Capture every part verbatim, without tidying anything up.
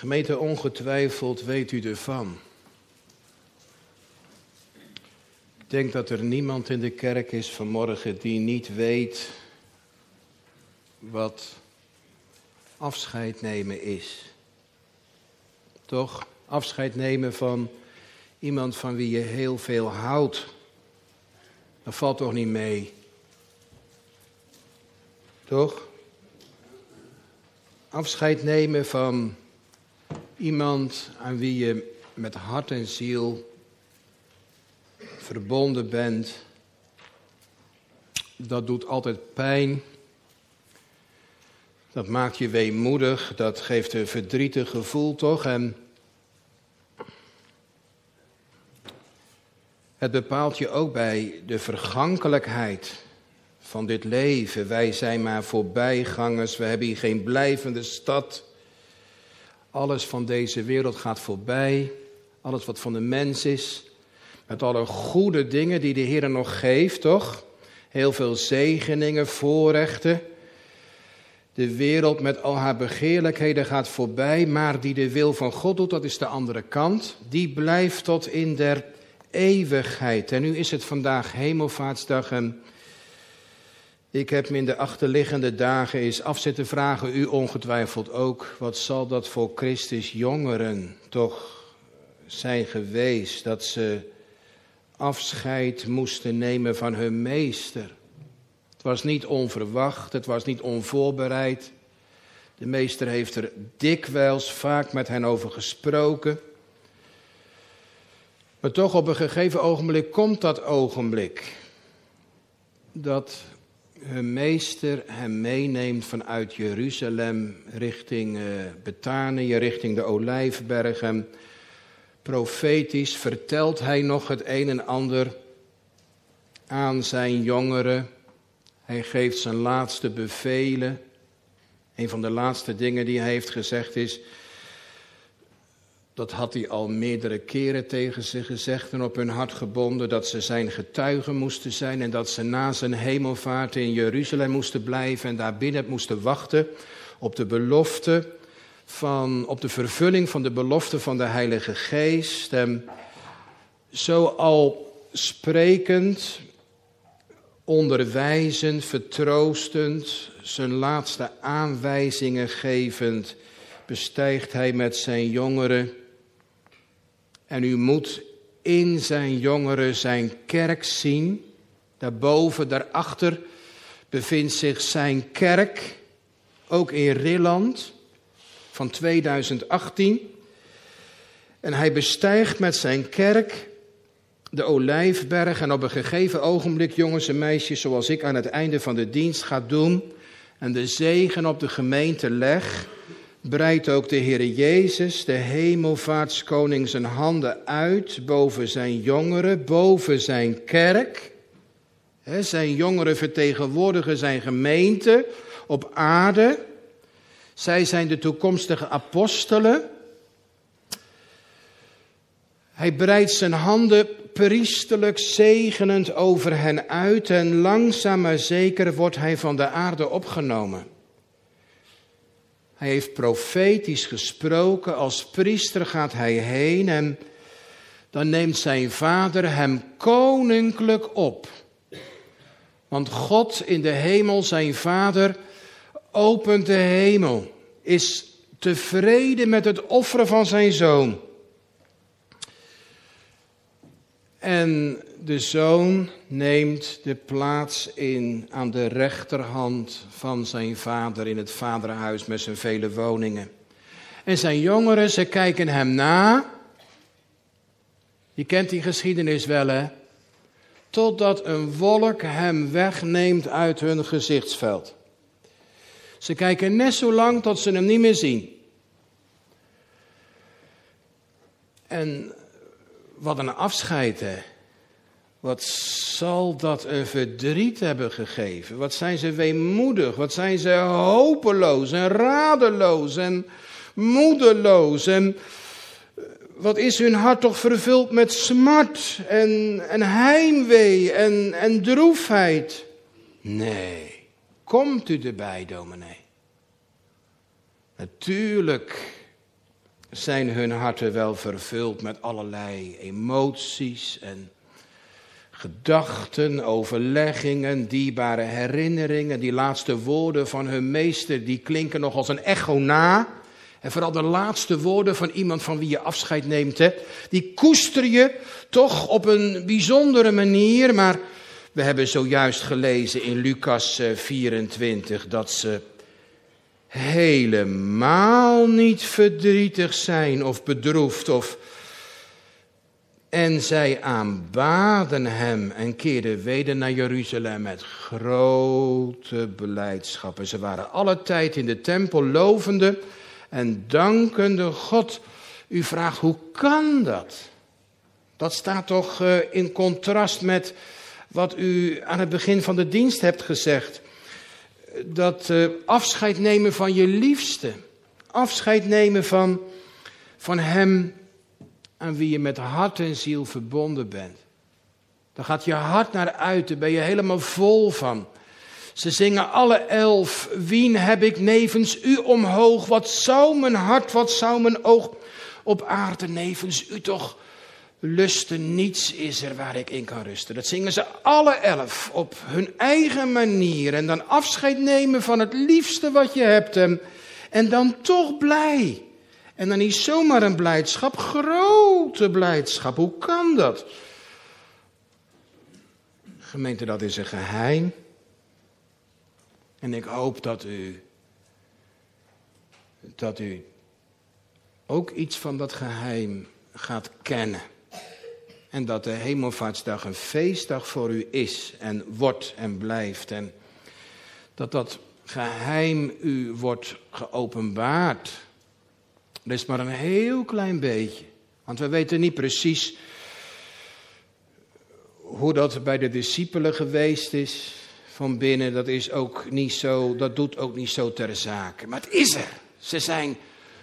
Gemeente, ongetwijfeld weet u ervan. Ik denk dat er niemand in de kerk is vanmorgen die niet weet wat afscheid nemen is. Toch? Afscheid nemen van iemand van wie je heel veel houdt. Dat valt toch niet mee? Toch? Afscheid nemen van iemand aan wie je met hart en ziel verbonden bent. Dat doet altijd pijn. Dat maakt je weemoedig. Dat geeft een verdrietig gevoel, toch? En het bepaalt je ook bij de vergankelijkheid van dit leven. Wij zijn maar voorbijgangers. We hebben hier geen blijvende stad. Alles van deze wereld gaat voorbij. Alles wat van de mens is. Met alle goede dingen die de Heer nog geeft, toch? Heel veel zegeningen, voorrechten. De wereld met al haar begeerlijkheden gaat voorbij. Maar die de wil van God doet, dat is de andere kant. Die blijft tot in der eeuwigheid. En nu is het vandaag Hemelvaartsdag en ik heb me in de achterliggende dagen eens af zitten vragen, u ongetwijfeld ook, wat zal dat voor Christus jongeren toch zijn geweest, dat ze afscheid moesten nemen van hun meester. Het was niet onverwacht, het was niet onvoorbereid. De meester heeft er dikwijls vaak met hen over gesproken. Maar toch op een gegeven ogenblik komt dat ogenblik dat hun meester hem meeneemt vanuit Jeruzalem richting uh, Betanië, richting de Olijfberg. En profetisch vertelt hij nog het een en ander aan zijn jongeren. Hij geeft zijn laatste bevelen. Een van de laatste dingen die hij heeft gezegd is, dat had hij al meerdere keren tegen ze gezegd en op hun hart gebonden, dat ze zijn getuigen moesten zijn en dat ze na zijn hemelvaart in Jeruzalem moesten blijven en daar binnen moesten wachten op de belofte van, op de vervulling van de belofte van de Heilige Geest. En zo al sprekend, onderwijzend, vertroostend, zijn laatste aanwijzingen gevend, bestijgt hij met zijn jongeren. En u moet in zijn jongeren zijn kerk zien. Daarboven, daarachter bevindt zich zijn kerk, ook in Rilland, van tweeduizend achttien. En hij bestijgt met zijn kerk de Olijfberg. En op een gegeven ogenblik, jongens en meisjes, zoals ik aan het einde van de dienst ga doen en de zegen op de gemeente leg, breidt ook de Heer Jezus, de hemelvaartskoning, zijn handen uit boven zijn jongeren, boven zijn kerk. He, zijn jongeren vertegenwoordigen zijn gemeente op aarde. Zij zijn de toekomstige apostelen. Hij breidt zijn handen priesterlijk zegenend over hen uit en langzaam maar zeker wordt hij van de aarde opgenomen. Hij heeft profetisch gesproken, als priester gaat hij heen en dan neemt zijn vader hem koninklijk op. Want God in de hemel, zijn vader, opent de hemel, is tevreden met het offeren van zijn zoon. En de zoon neemt de plaats in aan de rechterhand van zijn vader in het vaderhuis met zijn vele woningen. En zijn jongeren, ze kijken hem na. Je kent die geschiedenis wel, hè? Totdat een wolk hem wegneemt uit hun gezichtsveld. Ze kijken net zo lang tot ze hem niet meer zien. En wat een afscheid, hè. Wat zal dat een verdriet hebben gegeven. Wat zijn ze weemoedig. Wat zijn ze hopeloos en radeloos en moedeloos. En wat is hun hart toch vervuld met smart en, en heimwee en, en droefheid. Nee, komt u erbij, dominee? Natuurlijk zijn hun harten wel vervuld met allerlei emoties en gedachten, overleggingen, dierbare herinneringen. Die laatste woorden van hun meester, die klinken nog als een echo na. En vooral de laatste woorden van iemand van wie je afscheid neemt, hè, die koester je toch op een bijzondere manier. Maar we hebben zojuist gelezen in Lucas vierentwintig dat ze helemaal niet verdrietig zijn of bedroefd. Of... En zij aanbaden hem en keerden weder naar Jeruzalem met grote blijdschap. En ze waren alle tijd in de tempel lovende en dankende God. U vraagt, hoe kan dat? Dat staat toch uh, in contrast met wat u aan het begin van de dienst hebt gezegd. Dat uh, afscheid nemen van je liefste. Afscheid nemen van, van hem aan wie je met hart en ziel verbonden bent. Daar gaat je hart naar uit, daar ben je helemaal vol van. Ze zingen alle elf, wien heb ik nevens u omhoog. Wat zou mijn hart, wat zou mijn oog op aarde nevens u toch lusten. Niets is er waar ik in kan rusten. Dat zingen ze alle elf op hun eigen manier. En dan afscheid nemen van het liefste wat je hebt. En, en dan toch blij. En dan niet zomaar een blijdschap, grote blijdschap. Hoe kan dat? Gemeente, dat is een geheim. En ik hoop dat u, dat u ook iets van dat geheim gaat kennen. En dat de Hemelvaartsdag een feestdag voor u is en wordt en blijft. En dat dat geheim u wordt geopenbaard. Dat is maar een heel klein beetje. Want we weten niet precies hoe dat bij de discipelen geweest is. Van binnen, dat is ook niet zo, dat doet ook niet zo ter zake. Maar het is er. Ze zijn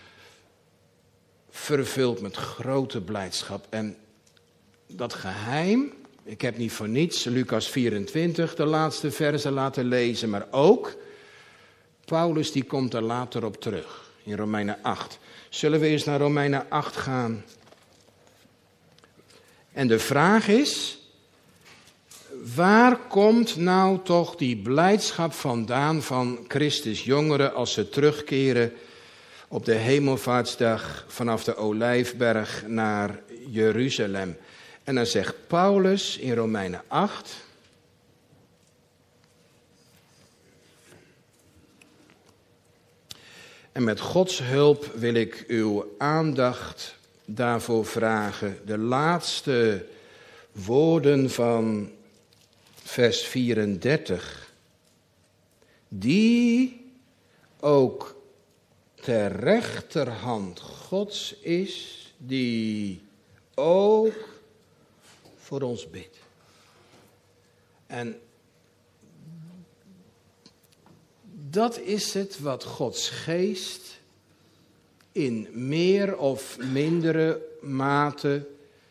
vervuld met grote blijdschap. En dat geheim, ik heb niet voor niets Lucas vierentwintig, de laatste verzen laten lezen. Maar ook, Paulus die komt er later op terug, in Romeinen acht. Zullen we eens naar Romeinen acht gaan? En de vraag is, waar komt nou toch die blijdschap vandaan van Christus jongeren als ze terugkeren op de Hemelvaartsdag vanaf de Olijfberg naar Jeruzalem? En dan zegt Paulus in Romeinen acht. En met Gods hulp wil ik uw aandacht daarvoor vragen. De laatste woorden van vers vierendertig. Die ook ter rechterhand Gods is, die ook voor ons bidt. En dat is het wat Gods geest in meer of mindere mate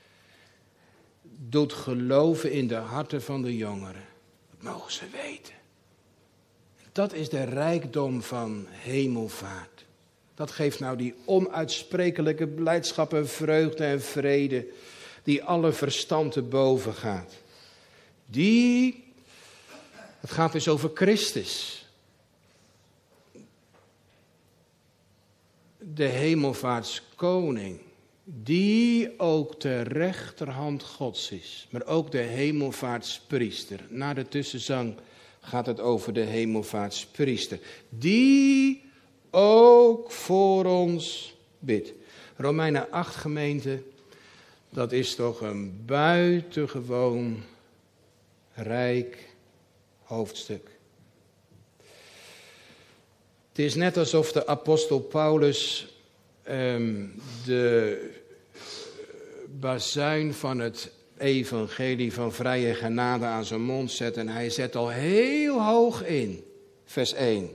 doet geloven in de harten van de jongeren. Dat mogen ze weten. Dat is de rijkdom van hemelvaart. Dat geeft nou die onuitsprekelijke blijdschap en vreugde en vrede die alle verstand te boven gaat. Die, het gaat dus over Christus. De hemelvaartskoning. Die ook de rechterhand Gods is. Maar ook de hemelvaartspriester. Na de tussenzang gaat het over de hemelvaartspriester. Die ook voor ons bidt. Romeinen acht gemeente. Dat is toch een buitengewoon rijk hoofdstuk. Het is net alsof de apostel Paulus um, de bazuin van het evangelie van vrije genade aan zijn mond zet. En hij zet al heel hoog in, vers één.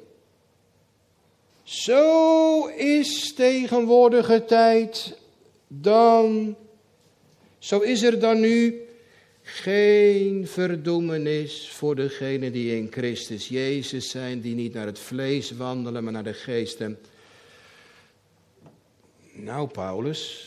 Zo is tegenwoordige tijd dan, zo is er dan nu geen verdoemenis voor degenen die in Christus Jezus zijn, die niet naar het vlees wandelen, maar naar de geest. En Nou, Paulus,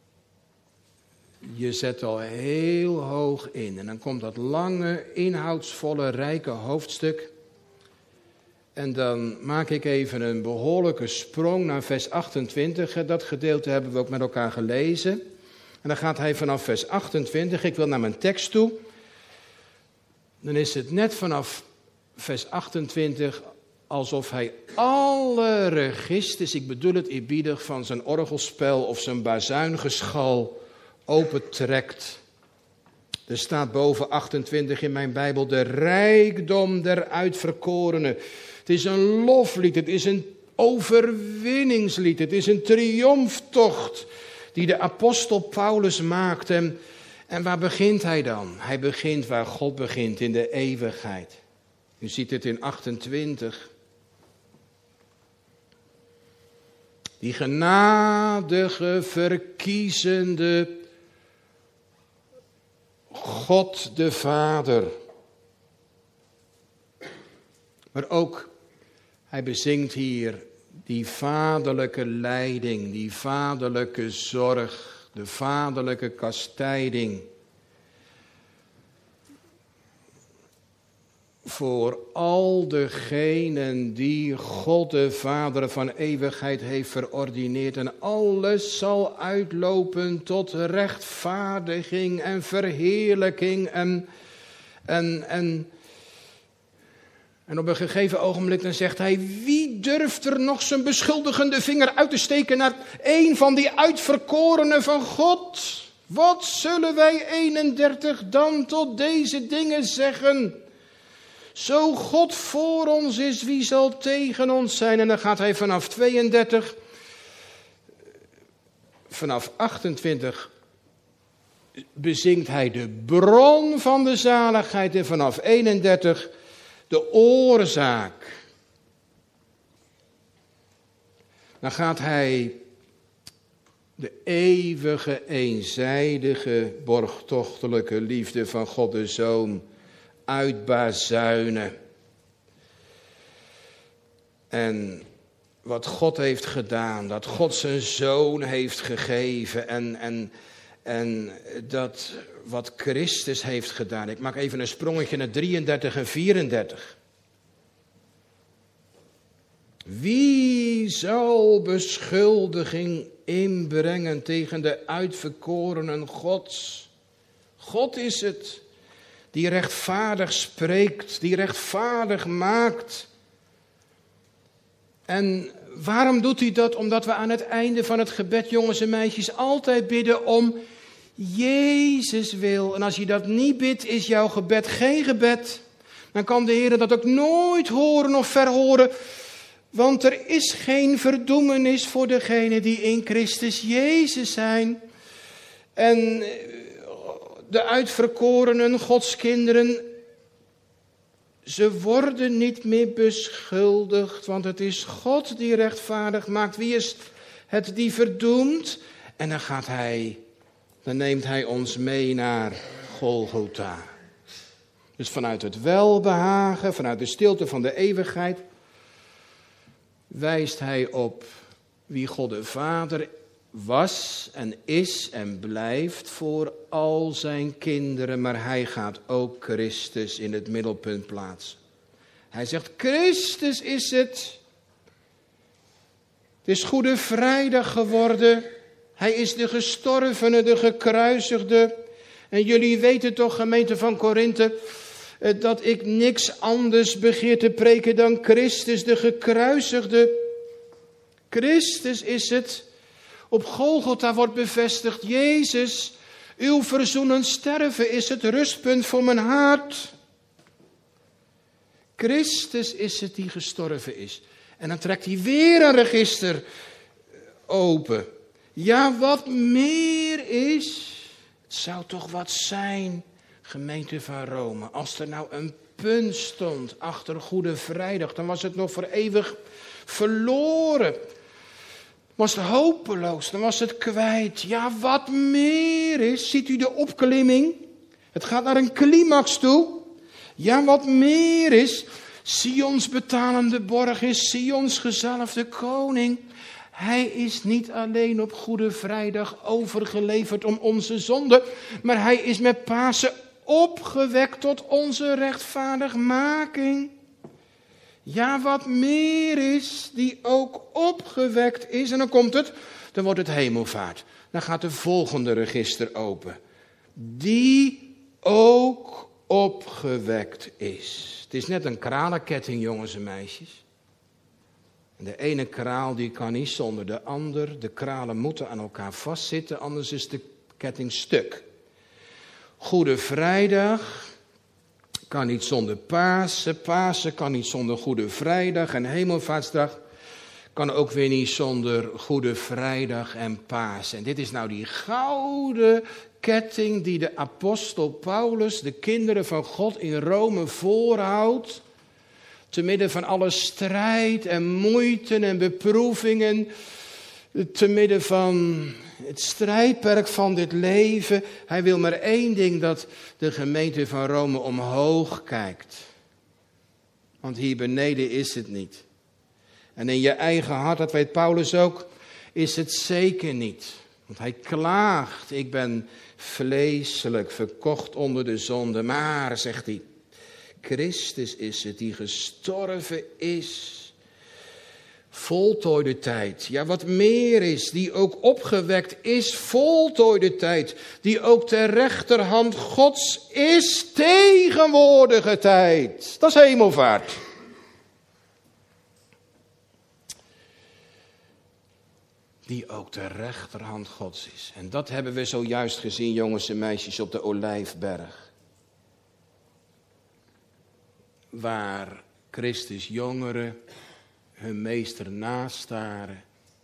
je zet al heel hoog in. En dan komt dat lange, inhoudsvolle, rijke hoofdstuk. En dan maak ik even een behoorlijke sprong naar vers achtentwintig. Dat gedeelte hebben we ook met elkaar gelezen. En dan gaat hij vanaf vers achtentwintig. Ik wil naar mijn tekst toe. Dan is het net vanaf vers achtentwintig alsof hij alle registers, ik bedoel het eerbiedig, van zijn orgelspel of zijn bazuingeschal opentrekt. Er staat boven achtentwintig in mijn Bijbel: de rijkdom der uitverkorenen. Het is een loflied, het is een overwinningslied, het is een triomftocht die de apostel Paulus maakt. En, en waar begint hij dan? Hij begint waar God begint, in de eeuwigheid. U ziet het in achtentwintig. Die genadige, verkiezende God de Vader. Maar ook, hij bezingt hier die vaderlijke leiding, die vaderlijke zorg, de vaderlijke kastijding. Voor al degenen die God de Vader van eeuwigheid heeft verordineerd. En alles zal uitlopen tot rechtvaardiging en verheerlijking. En, en, en, en op een gegeven ogenblik dan zegt hij: wie durft er nog zijn beschuldigende vinger uit te steken naar een van die uitverkorenen van God? Wat zullen wij eenendertig dan tot deze dingen zeggen? Zo God voor ons is, wie zal tegen ons zijn? En dan gaat hij vanaf tweeëndertig, vanaf achtentwintig bezingt hij de bron van de zaligheid. En vanaf eenendertig de oorzaak. Dan gaat hij de eeuwige, eenzijdige, borgtochtelijke liefde van God de Zoon uitbazuinen. En wat God heeft gedaan, dat God zijn Zoon heeft gegeven en, en, en dat wat Christus heeft gedaan. Ik maak even een sprongetje naar drieëndertig en vierendertig. Wie zal beschuldiging inbrengen tegen de uitverkorenen Gods? God is het die rechtvaardig spreekt, die rechtvaardig maakt. En waarom doet hij dat? Omdat we aan het einde van het gebed, jongens en meisjes, altijd bidden om Jezus wil. En als je dat niet bidt, is jouw gebed geen gebed. Dan kan de Heer dat ook nooit horen of verhoren. Want er is geen verdoemenis voor degenen die in Christus Jezus zijn. En de uitverkorenen, Gods kinderen, ze worden niet meer beschuldigd, want het is God die rechtvaardig maakt. Wie is het die verdoemt? En dan gaat hij, dan neemt hij ons mee naar Golgotha. Dus vanuit het welbehagen, vanuit de stilte van de eeuwigheid, wijst hij op wie God de Vader was en is en blijft voor al zijn kinderen. Maar hij gaat ook Christus in het middelpunt plaatsen. Hij zegt: Christus is het. Het is Goede Vrijdag geworden. Hij is de gestorvene, de gekruisigde. En jullie weten toch, gemeente van Korinthe, dat ik niks anders begeer te preken dan Christus, de gekruisigde. Christus is het. Op Golgotha wordt bevestigd: Jezus, uw verzoenend sterven is het rustpunt voor mijn hart. Christus is het die gestorven is. En dan trekt hij weer een register open. Ja, wat meer is, het zou toch wat zijn, gemeente van Rome, als er nou een punt stond achter Goede Vrijdag, dan was het nog voor eeuwig verloren. Was het hopeloos, dan was het kwijt. Ja, wat meer is, ziet u de opklimming? Het gaat naar een climax toe. Ja, wat meer is, Sions betalende borg is Sions gezalfde koning. Hij is niet alleen op Goede Vrijdag overgeleverd om onze zonde, maar hij is met Pasen opgewekt tot onze rechtvaardigmaking. Ja, wat meer is, die ook opgewekt is. En dan komt het, dan wordt het hemelvaart. Dan gaat de volgende register open. Die ook opgewekt is. Het is net een kralenketting, jongens en meisjes. En de ene kraal die kan niet zonder de ander. De kralen moeten aan elkaar vastzitten, anders is de ketting stuk. Goede Vrijdag kan niet zonder Pasen. Pasen kan niet zonder Goede Vrijdag. En Hemelvaartsdag kan ook weer niet zonder Goede Vrijdag en Pasen. En dit is nou die gouden ketting die de apostel Paulus de kinderen van God in Rome voorhoudt. Te midden van alle strijd en moeite en beproevingen. Te midden van het strijdperk van dit leven. Hij wil maar één ding, dat de gemeente van Rome omhoog kijkt. Want hier beneden is het niet. En in je eigen hart, dat weet Paulus ook, is het zeker niet. Want hij klaagt, ik ben vleeselijk verkocht onder de zonde. Maar, zegt hij, Christus is het die gestorven is. Voltooide tijd. Ja, wat meer is, die ook opgewekt is. Voltooide tijd. Die ook ter rechterhand Gods is. Tegenwoordige tijd. Dat is hemelvaart. Die ook ter rechterhand Gods is. En dat hebben we zojuist gezien, jongens en meisjes, op de Olijfberg. Waar Christus jongeren hun meester nastaren.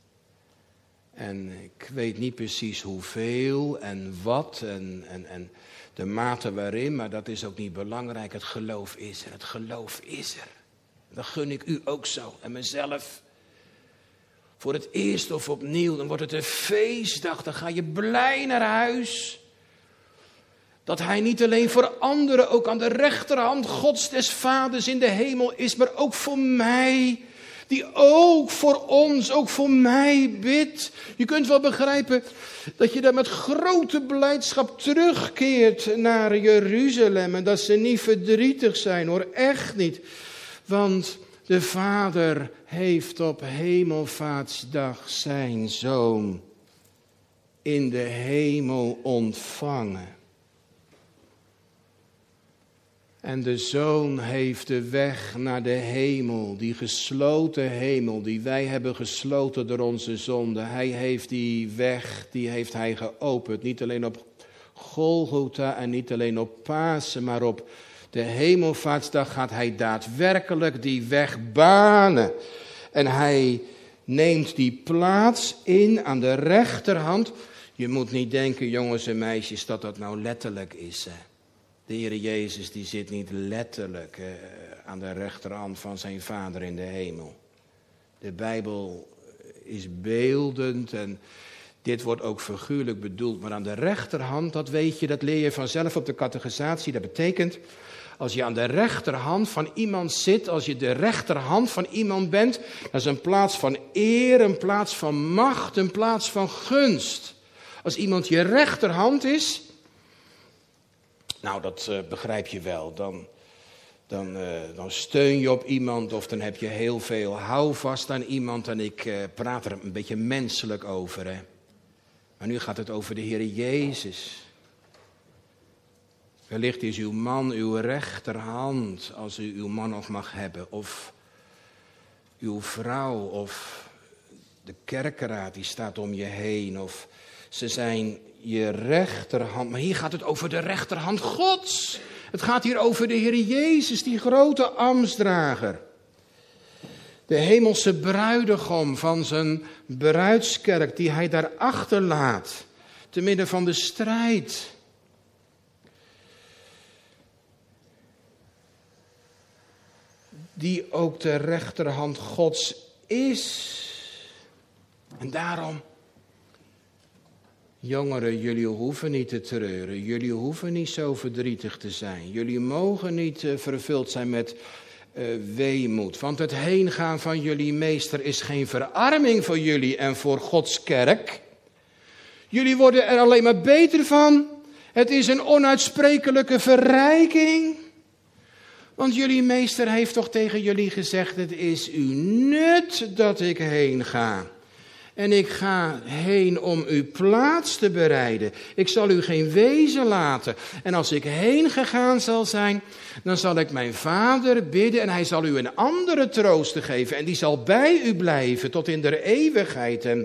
En ik weet niet precies hoeveel en wat en, en, en de mate waarin, maar dat is ook niet belangrijk. Het geloof is er, het geloof is er. Dat gun ik u ook zo en mezelf. Voor het eerst of opnieuw, dan wordt het een feestdag, dan ga je blij naar huis. Dat hij niet alleen voor anderen ook aan de rechterhand Gods des Vaders in de hemel is, maar ook voor mij. Die ook voor ons, ook voor mij bidt. Je kunt wel begrijpen dat je daar met grote blijdschap terugkeert naar Jeruzalem. En dat ze niet verdrietig zijn hoor, echt niet. Want de Vader heeft op Hemelvaartsdag zijn Zoon in de hemel ontvangen. En de Zoon heeft de weg naar de hemel, die gesloten hemel, die wij hebben gesloten door onze zonde. Hij heeft die weg, die heeft hij geopend. Niet alleen op Golgotha en niet alleen op Pasen, maar op de Hemelvaartsdag gaat hij daadwerkelijk die weg banen. En hij neemt die plaats in aan de rechterhand. Je moet niet denken, jongens en meisjes, dat dat nou letterlijk is. Hè. De Heer Jezus die zit niet letterlijk eh, aan de rechterhand van zijn Vader in de hemel. De Bijbel is beeldend en dit wordt ook figuurlijk bedoeld. Maar aan de rechterhand, dat weet je, dat leer je vanzelf op de catechisatie. Dat betekent, als je aan de rechterhand van iemand zit, als je de rechterhand van iemand bent, dat is een plaats van eer, een plaats van macht, een plaats van gunst. Als iemand je rechterhand is, nou dat uh, begrijp je wel, dan, dan, uh, dan steun je op iemand of dan heb je heel veel houvast aan iemand en ik uh, praat er een beetje menselijk over. Hè. Maar nu gaat het over de Heer Jezus. Wellicht is uw man uw rechterhand, als u uw man nog mag hebben. Of uw vrouw, of de kerkeraad die staat om je heen. Of ze zijn je rechterhand. Maar hier gaat het over de rechterhand Gods. Het gaat hier over de Heer Jezus, die grote ambtsdrager. De hemelse bruidegom van zijn bruidskerk, die hij daar achterlaat. Te midden van de strijd. Die ook de rechterhand Gods is. En daarom, jongeren, jullie hoeven niet te treuren. Jullie hoeven niet zo verdrietig te zijn. Jullie mogen niet uh, vervuld zijn met uh, weemoed. Want het heengaan van jullie meester is geen verarming voor jullie en voor Gods kerk. Jullie worden er alleen maar beter van. Het is een onuitsprekelijke verrijking. Want jullie meester heeft toch tegen jullie gezegd, het is uw nut dat ik heen ga. En ik ga heen om u plaats te bereiden. Ik zal u geen wezen laten. En als ik heen gegaan zal zijn, dan zal ik mijn vader bidden en hij zal u een andere trooster geven. En die zal bij u blijven tot in de eeuwigheid. En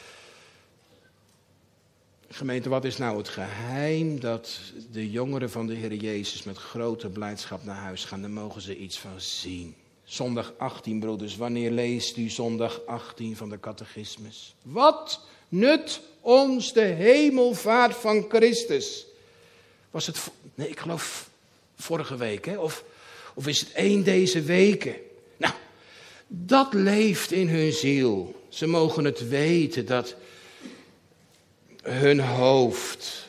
gemeente, wat is nou het geheim dat de jongeren van de Heer Jezus met grote blijdschap naar huis gaan? Daar mogen ze iets van zien. Zondag achttien, broeders, wanneer leest u zondag achttien van de catechismus? Wat nut ons de hemelvaart van Christus? Was het, nee, ik geloof vorige week, hè? Of, of is het één deze weken? Nou, dat leeft in hun ziel. Ze mogen het weten dat hun hoofd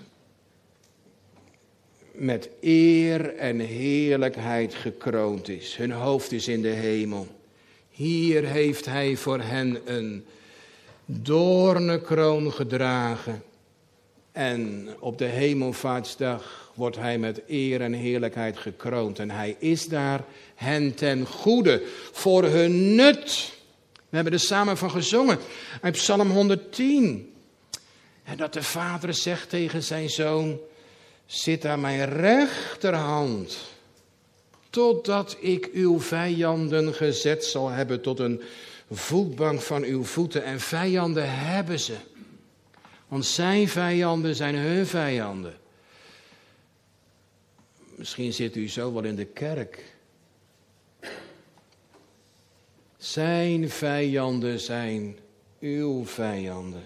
met eer en heerlijkheid gekroond is. Hun hoofd is in de hemel. Hier heeft hij voor hen een doornenkroon gedragen. En op de hemelvaartsdag wordt hij met eer en heerlijkheid gekroond. En hij is daar hen ten goede, voor hun nut. We hebben er samen van gezongen uit Psalm honderdtien. En dat de vader zegt tegen zijn zoon, zit aan mijn rechterhand, totdat ik uw vijanden gezet zal hebben tot een voetbank van uw voeten. En vijanden hebben ze. Want zijn vijanden zijn hun vijanden. Misschien zit u zo wel in de kerk. Zijn vijanden zijn uw vijanden.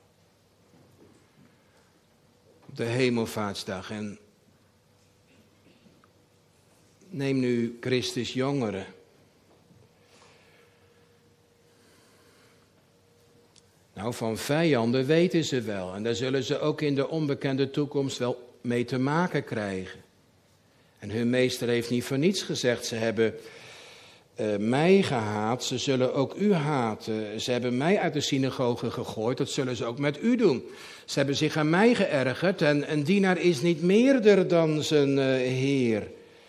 Op de hemelvaartsdag. En neem nu Christus jongeren. Nou, van vijanden weten ze wel. En daar zullen ze ook in de onbekende toekomst wel mee te maken krijgen. En hun meester heeft niet voor niets gezegd. Ze hebben uh, mij gehaat, ze zullen ook u haten. Ze hebben mij uit de synagoge gegooid, dat zullen ze ook met u doen. Ze hebben zich aan mij geërgerd en een dienaar is niet meerder dan zijn uh, heer.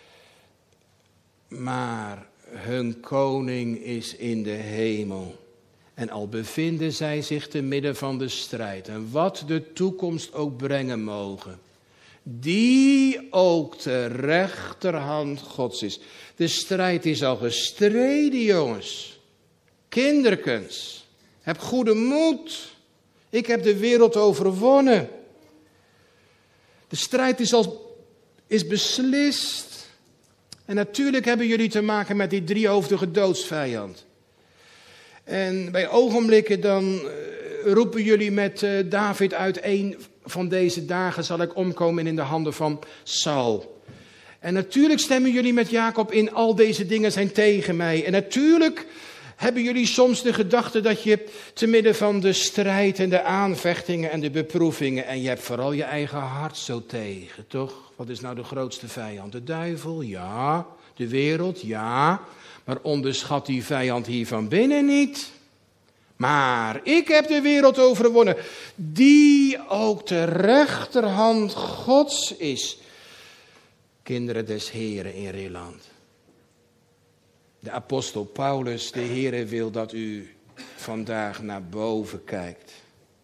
Maar hun koning is in de hemel. En al bevinden zij zich te midden van de strijd. En wat de toekomst ook brengen mogen. Die ook de rechterhand Gods is. De strijd is al gestreden, jongens. Kinderkens. Heb goede moed. Ik heb de wereld overwonnen. De strijd is al is beslist. En natuurlijk hebben jullie te maken met die driehoofdige doodsvijand. En bij ogenblikken dan uh, roepen jullie met uh, David uit, een van deze dagen zal ik omkomen in de handen van Saul. En natuurlijk stemmen jullie met Jacob in, al deze dingen zijn tegen mij. En natuurlijk hebben jullie soms de gedachte dat je te midden van de strijd en de aanvechtingen en de beproevingen, en je hebt vooral je eigen hart zo tegen, toch? Wat is nou de grootste vijand? De duivel? Ja. De wereld? Ja. Maar onderschat die vijand hier van binnen niet. Maar ik heb de wereld overwonnen, die ook de rechterhand Gods is. Kinderen des Heren in Rilland. De apostel Paulus, de Heere wil dat u vandaag naar boven kijkt.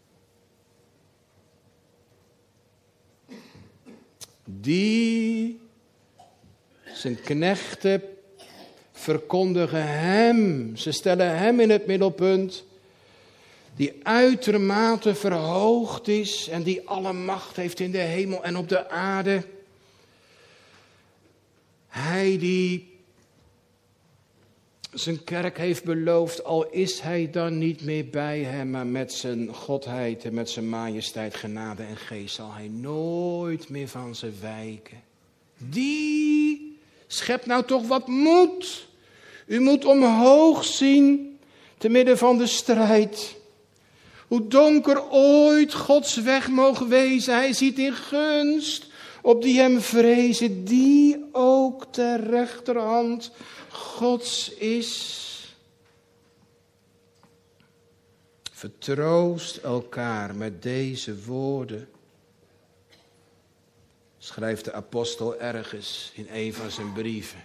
Die zijn knechten verkondigen hem. Ze stellen hem in het middelpunt. Die uitermate verhoogd is en die alle macht heeft in de hemel en op de aarde. Hij die zijn kerk heeft beloofd, al is hij dan niet meer bij hem, maar met zijn godheid en met zijn majesteit, genade en geest zal hij nooit meer van ze wijken. Die schept nou toch wat moed. U moet omhoog zien, te midden van de strijd. Hoe donker ooit Gods weg mogen wezen, hij ziet in gunst op die hem vrezen, die ook ter rechterhand Gods is. Vertroost elkaar met deze woorden, schrijft de apostel ergens in een van zijn brieven.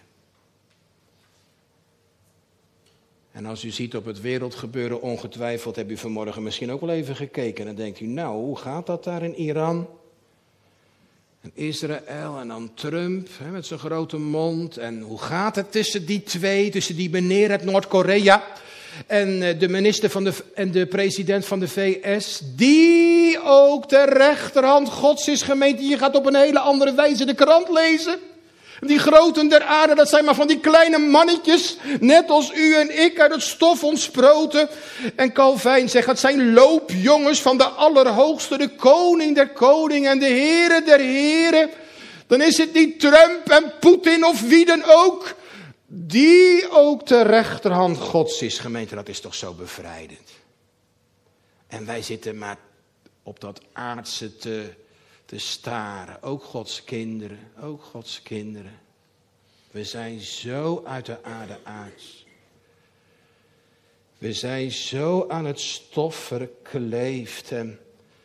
En als u ziet op het wereldgebeuren, ongetwijfeld heb u vanmorgen misschien ook wel even gekeken. En dan denkt u, nou, hoe gaat dat daar in Iran? En Israël en dan Trump hè, met zijn grote mond. En hoe gaat het tussen die twee, tussen die meneer uit Noord-Korea en de minister van de, en de president van de V S. Die ook ter rechterhand Gods is, gemeente. Je gaat op een hele andere wijze de krant lezen. Die groten der aarde, dat zijn maar van die kleine mannetjes, net als u en ik, uit het stof ontsproten. En Calvijn zegt, het zijn loopjongens van de Allerhoogste, de koning der koningen en de heren der heren. Dan is het niet Trump en Poetin of wie dan ook, die ook de rechterhand Gods is, gemeente. Dat is toch zo bevrijdend. En wij zitten maar op dat aardse te... te staren, ook Gods kinderen, ook Gods kinderen. We zijn zo uit de aarde aards. We zijn zo aan het stof verkleefd. En,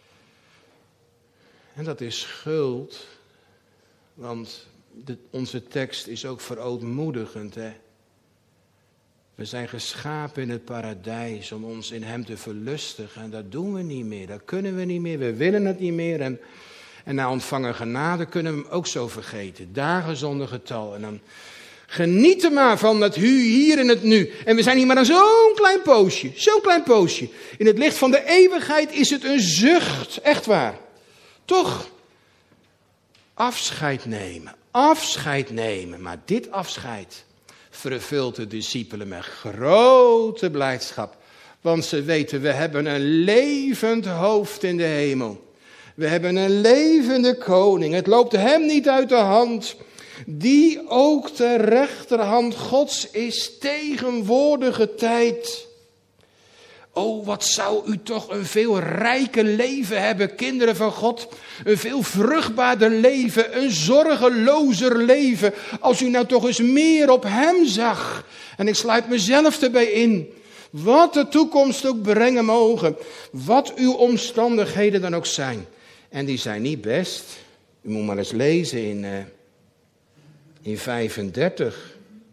en dat is schuld, want de, onze tekst is ook verootmoedigend. Hè? We zijn geschapen in het paradijs om ons in hem te verlustigen. En dat doen we niet meer, dat kunnen we niet meer, we willen het niet meer. En En na ontvangen genade kunnen we hem ook zo vergeten. Dagen zonder getal. En dan genieten maar van het hu hier in het nu. En we zijn hier maar aan zo'n klein poosje. Zo'n klein poosje. In het licht van de eeuwigheid is het een zucht. Echt waar. Toch? Afscheid nemen. Afscheid nemen. Maar dit afscheid vervult de discipelen met grote blijdschap. Want ze weten, we hebben een levend hoofd in de hemel. We hebben een levende koning. Het loopt hem niet uit de hand. Die ook de rechterhand Gods is tegenwoordige tijd. Oh, wat zou u toch een veel rijker leven hebben, kinderen van God. Een veel vruchtbaarder leven, een zorgelozer leven. Als u nou toch eens meer op hem zag. En ik sluit mezelf erbij in. Wat de toekomst ook brengen mogen. Wat uw omstandigheden dan ook zijn. En die zijn niet best. U moet maar eens lezen in, uh, in vijfendertig.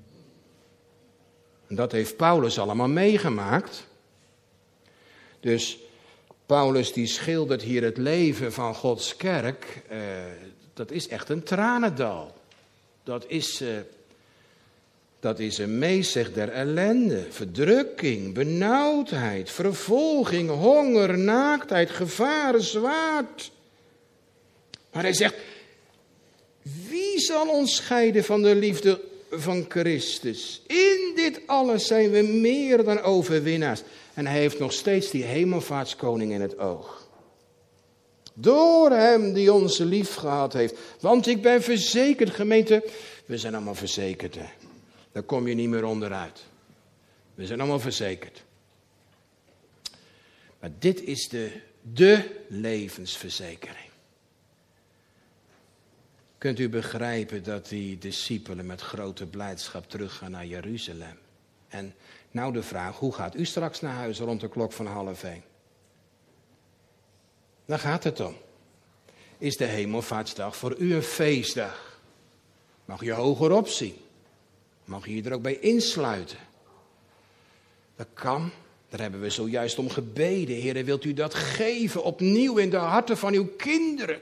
En dat heeft Paulus allemaal meegemaakt. Dus Paulus die schildert hier het leven van Gods kerk. Uh, dat is echt een tranendal. Dat is, uh, dat is een meezeg der ellende. Verdrukking, benauwdheid, vervolging, honger, naaktheid, gevaren, zwaard. Maar hij zegt, wie zal ons scheiden van de liefde van Christus? In dit alles zijn we meer dan overwinnaars. En hij heeft nog steeds die hemelvaartskoning in het oog. Door hem die ons lief gehad heeft. Want ik ben verzekerd, gemeente. We zijn allemaal verzekerd, hè. Daar kom je niet meer onderuit. We zijn allemaal verzekerd. Maar dit is de, de levensverzekering. Kunt u begrijpen dat die discipelen met grote blijdschap teruggaan naar Jeruzalem? En nou de vraag, hoe gaat u straks naar huis rond de klok van half één? Daar gaat het om. Is de hemelvaartsdag voor u een feestdag? Mag je hoger opzien? Mag je je er ook bij insluiten? Dat kan. Daar hebben we zojuist om gebeden. Heere, wilt u dat geven opnieuw in de harten van uw kinderen?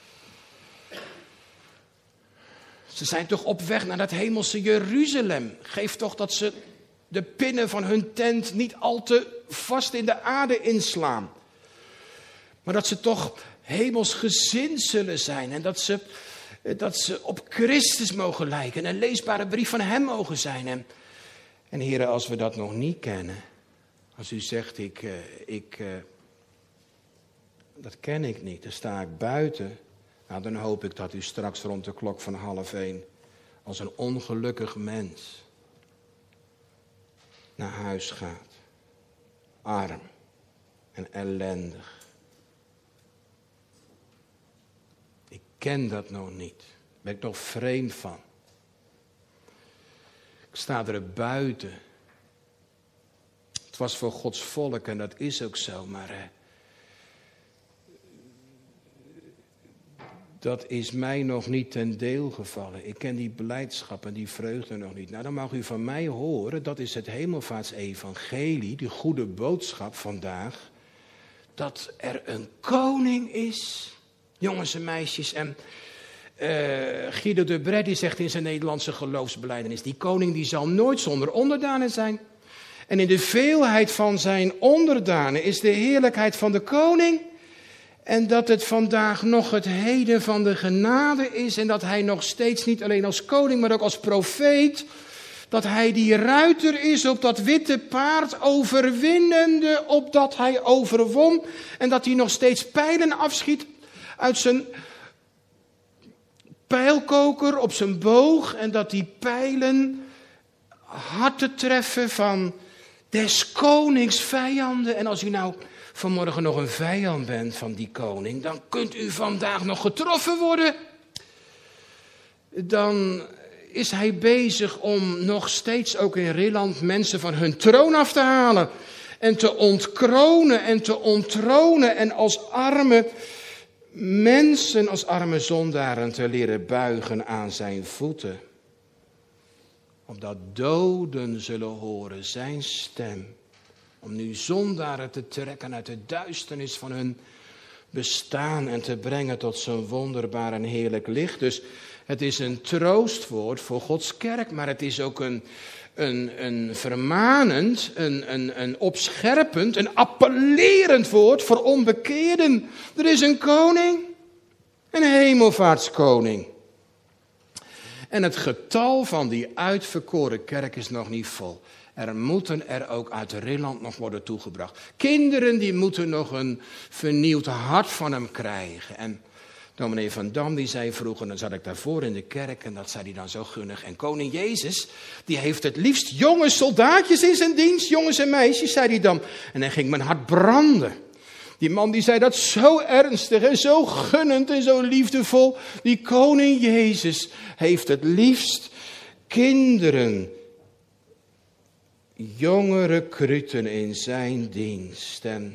Ze zijn toch op weg naar dat hemelse Jeruzalem. Geef toch dat ze de pinnen van hun tent niet al te vast in de aarde inslaan. Maar dat ze toch hemelsgezind zullen zijn. En dat ze, dat ze op Christus mogen lijken. Een leesbare brief van hem mogen zijn. En, en heren, als we dat nog niet kennen. Als u zegt, ik, ik, dat ken ik niet. Dan sta ik buiten. Nou, dan hoop ik dat u straks rond de klok van half één als een ongelukkig mens naar huis gaat. Arm en ellendig. Ik ken dat nog niet. Daar ben ik nog vreemd van. Ik sta er buiten. Het was voor Gods volk en dat is ook zo, maar... Eh, dat is mij nog niet ten deel gevallen. Ik ken die blijdschap en die vreugde nog niet. Nou, dan mag u van mij horen, dat is het hemelvaartsevangelie, die goede boodschap vandaag, dat er een koning is, jongens en meisjes. En uh, Guido de Bret die zegt in zijn Nederlandse geloofsbelijdenis, die koning die zal nooit zonder onderdanen zijn. En in de veelheid van zijn onderdanen is de heerlijkheid van de koning. En dat het vandaag nog het heden van de genade is. En dat hij nog steeds niet alleen als koning, maar ook als profeet. Dat hij die ruiter is op dat witte paard, overwinnende opdat hij overwon. En dat hij nog steeds pijlen afschiet uit zijn pijlkoker op zijn boog. En dat die pijlen harten treffen van des konings vijanden. En als u nou vanmorgen nog een vijand bent van die koning, dan kunt u vandaag nog getroffen worden. Dan is hij bezig om nog steeds ook in Rilland mensen van hun troon af te halen. En te ontkronen en te onttronen en als arme mensen, als arme zondaren te leren buigen aan zijn voeten. Opdat doden zullen horen zijn stem. Om nu zondaren te trekken uit de duisternis van hun bestaan en te brengen tot zijn wonderbaar en heerlijk licht. Dus het is een troostwoord voor Gods kerk, maar het is ook een, een, een vermanend, een, een, een opscherpend, een appellerend woord voor onbekeerden. Er is een koning, een hemelvaartskoning. En het getal van die uitverkoren kerk is nog niet vol. Er moeten er ook uit Rilland nog worden toegebracht. Kinderen die moeten nog een vernieuwd hart van hem krijgen. En dominee Van Dam die zei vroeger, dan zat ik daarvoor in de kerk en dat zei hij dan zo gunnig. En koning Jezus, die heeft het liefst jonge soldaatjes in zijn dienst, jongens en meisjes, zei hij dan. En dan ging mijn hart branden. Die man die zei dat zo ernstig en zo gunnend en zo liefdevol. Die koning Jezus heeft het liefst kinderen, jonge recruten in zijn dienst. En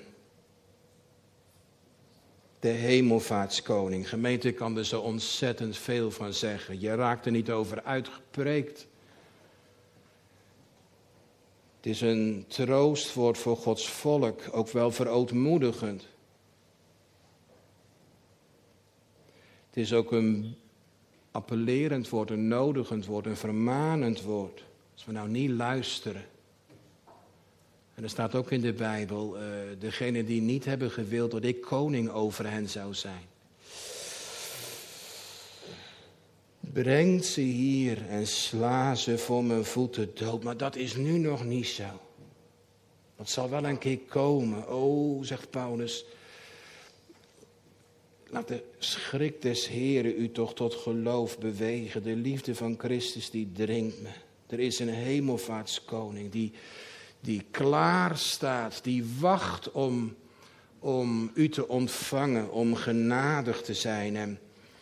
de hemelvaartskoning. Gemeente, ik kan er zo ontzettend veel van zeggen. Je raakt er niet over uitgepreekt. Het is een troostwoord voor Gods volk, ook wel verootmoedigend. Het is ook een appellerend woord, een nodigend woord, een vermanend woord. Als we nou niet luisteren. En er staat ook in de Bijbel, uh, degenen die niet hebben gewild dat ik koning over hen zou zijn. Brengt ze hier en sla ze voor mijn voeten dood. Maar dat is nu nog niet zo. Dat zal wel een keer komen. O, zegt Paulus. Laat de schrik des Heren u toch tot geloof bewegen. De liefde van Christus die dringt me. Er is een hemelvaartskoning die, die klaar staat. Die wacht om, om u te ontvangen. Om genadig te zijn. En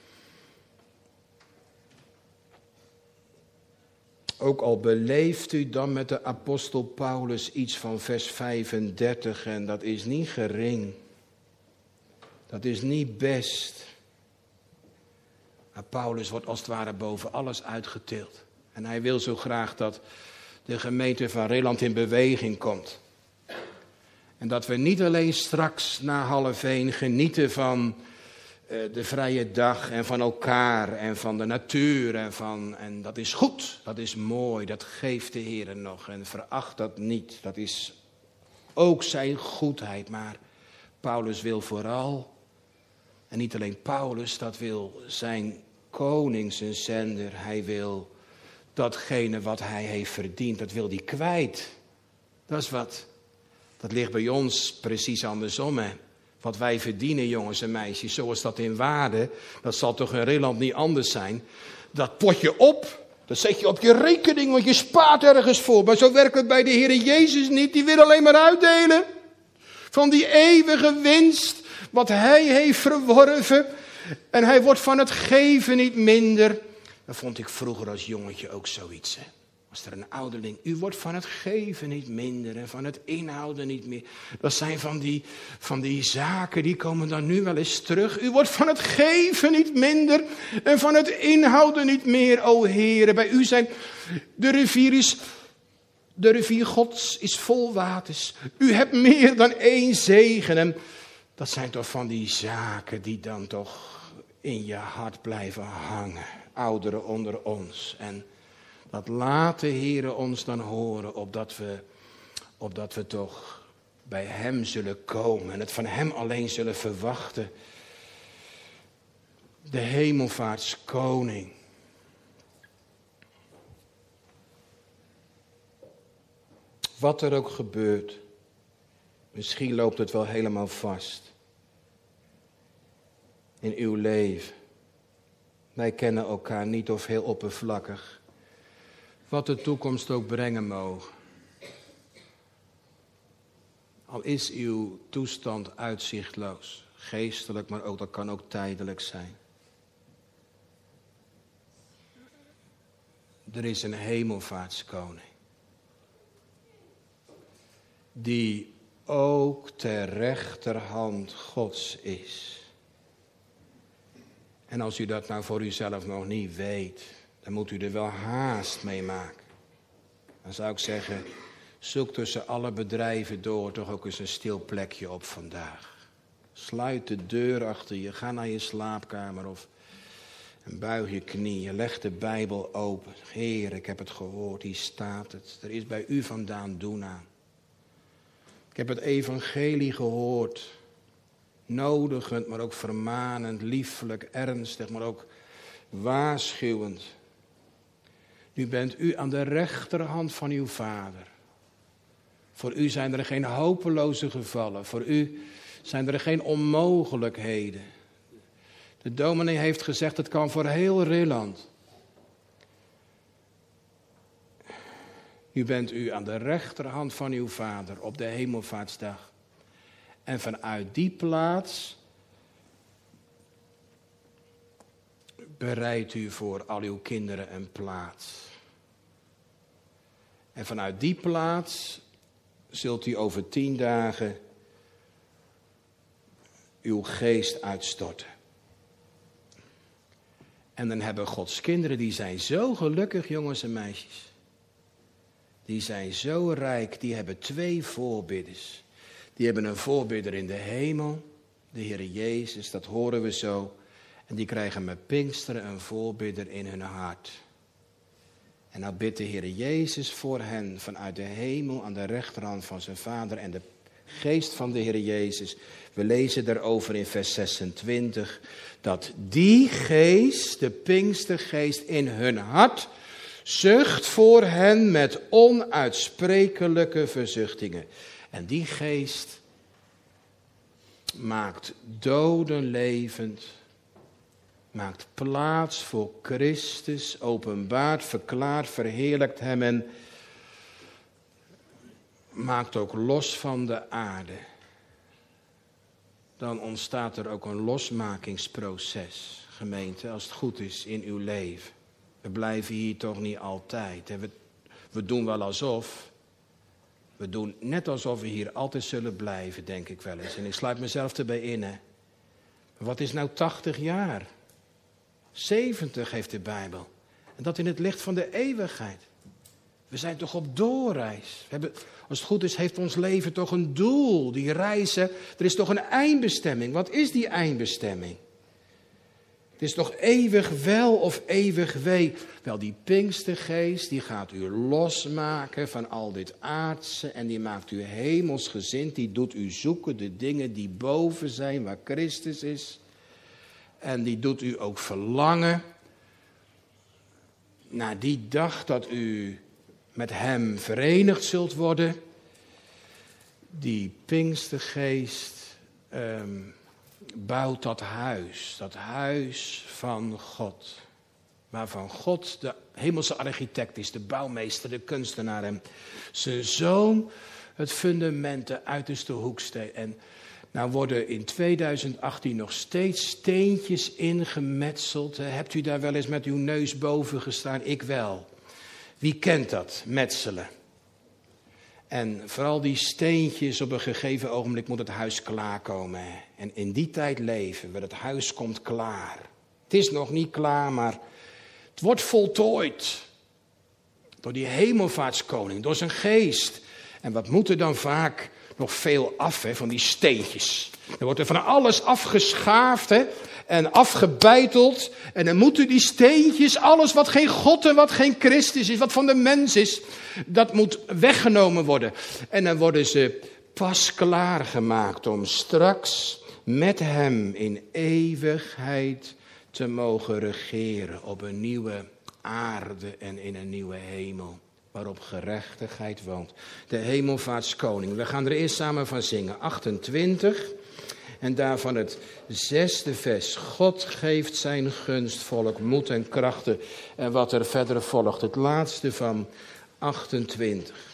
ook al beleeft u dan met de apostel Paulus iets van vers vijfendertig en dat is niet gering. Dat is niet best. Maar Paulus wordt als het ware boven alles uitgetild. En hij wil zo graag dat de gemeente van Rilland in beweging komt. En dat we niet alleen straks na half één genieten van de vrije dag en van elkaar en van de natuur. En, van, en dat is goed, dat is mooi, dat geeft de Heer nog. En veracht dat niet, dat is ook zijn goedheid. Maar Paulus wil vooral, en niet alleen Paulus, dat wil zijn koning, zijn zender. Hij wil datgene wat hij heeft verdiend, dat wil hij kwijt. Dat is wat. Dat ligt bij ons precies andersom, hè. Wat wij verdienen, jongens en meisjes, zoals dat in waarde, dat zal toch in Rilland niet anders zijn. Dat pot je op, dat zet je op je rekening, want je spaart ergens voor. Maar zo werkt het bij de Heer Jezus niet, die wil alleen maar uitdelen. Van die eeuwige winst, wat hij heeft verworven. En hij wordt van het geven niet minder. Dat vond ik vroeger als jongetje ook zoiets. Hè? Was er een ouderling. U wordt van het geven niet minder en van het inhouden niet meer. Dat zijn van die, van die zaken die komen dan nu wel eens terug. U wordt van het geven niet minder en van het inhouden niet meer. O Heere, bij u zijn de rivier is... De rivier Gods is vol waters. U hebt meer dan één zegen. En dat zijn toch van die zaken die dan toch in je hart blijven hangen. Ouderen onder ons. En dat laat de Heere ons dan horen, opdat we, opdat we toch bij hem zullen komen. En het van hem alleen zullen verwachten. De hemelvaartskoning. Wat er ook gebeurt, misschien loopt het wel helemaal vast in uw leven. Wij kennen elkaar niet of heel oppervlakkig. Wat de toekomst ook brengen mogen. Al is uw toestand uitzichtloos, geestelijk, maar ook dat kan ook tijdelijk zijn. Er is een hemelvaartskoning. Die ook ter rechterhand Gods is. En als u dat nou voor uzelf nog niet weet, dan moet u er wel haast mee maken. Dan zou ik zeggen, zoek tussen alle bedrijven door toch ook eens een stil plekje op vandaag. Sluit de deur achter je, ga naar je slaapkamer of en buig je knieën, leg de Bijbel open. Heer, ik heb het gehoord, hier staat het. Er is bij u vandaan doen aan. Ik heb het evangelie gehoord, nodigend, maar ook vermanend, liefelijk, ernstig, maar ook waarschuwend. Nu bent u aan de rechterhand van uw Vader. Voor u zijn er geen hopeloze gevallen, voor u zijn er geen onmogelijkheden. De dominee heeft gezegd, het kan voor heel Rilland. Nu bent u aan de rechterhand van uw Vader op de hemelvaartsdag. En vanuit die plaats bereidt u voor al uw kinderen een plaats. En vanuit die plaats zult u over tien dagen uw geest uitstorten. En dan hebben Gods kinderen, die zijn zo gelukkig, jongens en meisjes. Die zijn zo rijk, die hebben twee voorbidders. Die hebben een voorbidder in de hemel, de Heer Jezus, dat horen we zo. En die krijgen met Pinksteren een voorbidder in hun hart. En nou bidt de Heer Jezus voor hen vanuit de hemel aan de rechterhand van zijn Vader en de geest van de Heer Jezus. We lezen daarover in vers zesentwintig, dat die geest, de Pinkstergeest in hun hart, zucht voor hen met onuitsprekelijke verzuchtingen. En die geest maakt doden levend, maakt plaats voor Christus, openbaart, verklaart, verheerlijkt hem en maakt ook los van de aarde. Dan ontstaat er ook een losmakingsproces, gemeente, als het goed is in uw leven. We blijven hier toch niet altijd. We, we doen wel alsof. We doen net alsof we hier altijd zullen blijven, denk ik wel eens. En ik sluit mezelf erbij in. Hè. Wat is nou tachtig jaar? zeventig heeft de Bijbel. En dat in het licht van de eeuwigheid. We zijn toch op doorreis. We hebben, als het goed is, heeft ons leven toch een doel. Die reizen, er is toch een eindbestemming. Wat is die eindbestemming? Het is toch eeuwig wel of eeuwig wee. Wel, die Pinkstergeest, die gaat u losmaken van al dit aardse. En die maakt u hemelsgezind. Die doet u zoeken de dingen die boven zijn, waar Christus is. En die doet u ook verlangen naar die dag dat u met hem verenigd zult worden. Die Pinkstergeest um, bouwt dat huis, dat huis van God. Waarvan God de hemelse architect is, de bouwmeester, de kunstenaar. En zijn zoon het fundament, de uiterste hoeksteen. En Nou worden in tweeduizend achttien nog steeds steentjes ingemetseld. Hebt u daar wel eens met uw neus boven gestaan? Ik wel. Wie kent dat, metselen? En vooral die steentjes, op een gegeven ogenblik moet het huis klaarkomen. En in die tijd leven we, het huis komt klaar. Het is nog niet klaar, maar het wordt voltooid. Door die hemelvaartskoning, door zijn geest. En wat moet er dan vaak nog veel af, hè, van die steentjes. Er wordt er van alles afgeschaafd, hè, en afgebeiteld. En dan moeten die steentjes, alles wat geen God en wat geen Christus is, wat van de mens is, dat moet weggenomen worden. En dan worden ze pas klaargemaakt om straks met hem in eeuwigheid te mogen regeren op een nieuwe aarde en in een nieuwe hemel, waarop gerechtigheid woont. De hemelvaartskoning. We gaan er eerst samen van zingen. achtentwintig. En daarvan het zesde vers. God geeft zijn gunstvolk moed en krachten. En wat er verder volgt. Het laatste van achtentwintig.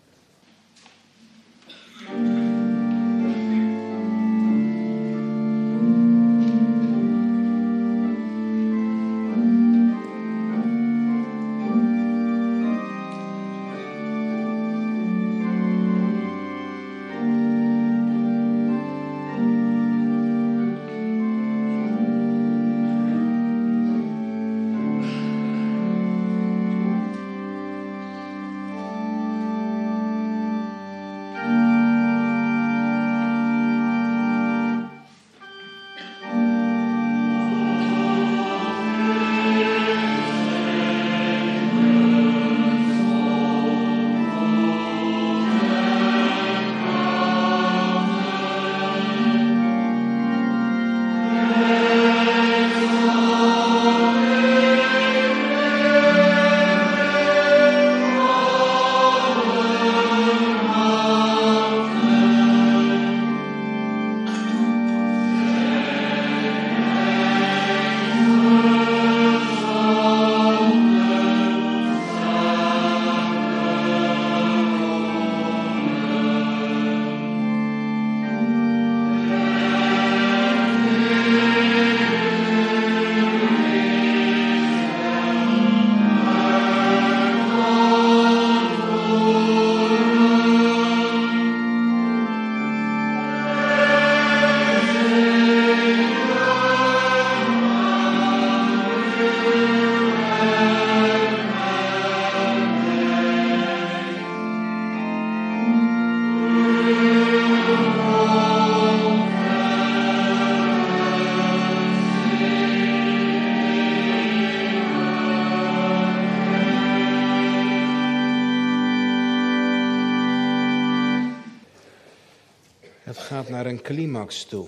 Naar een climax toe.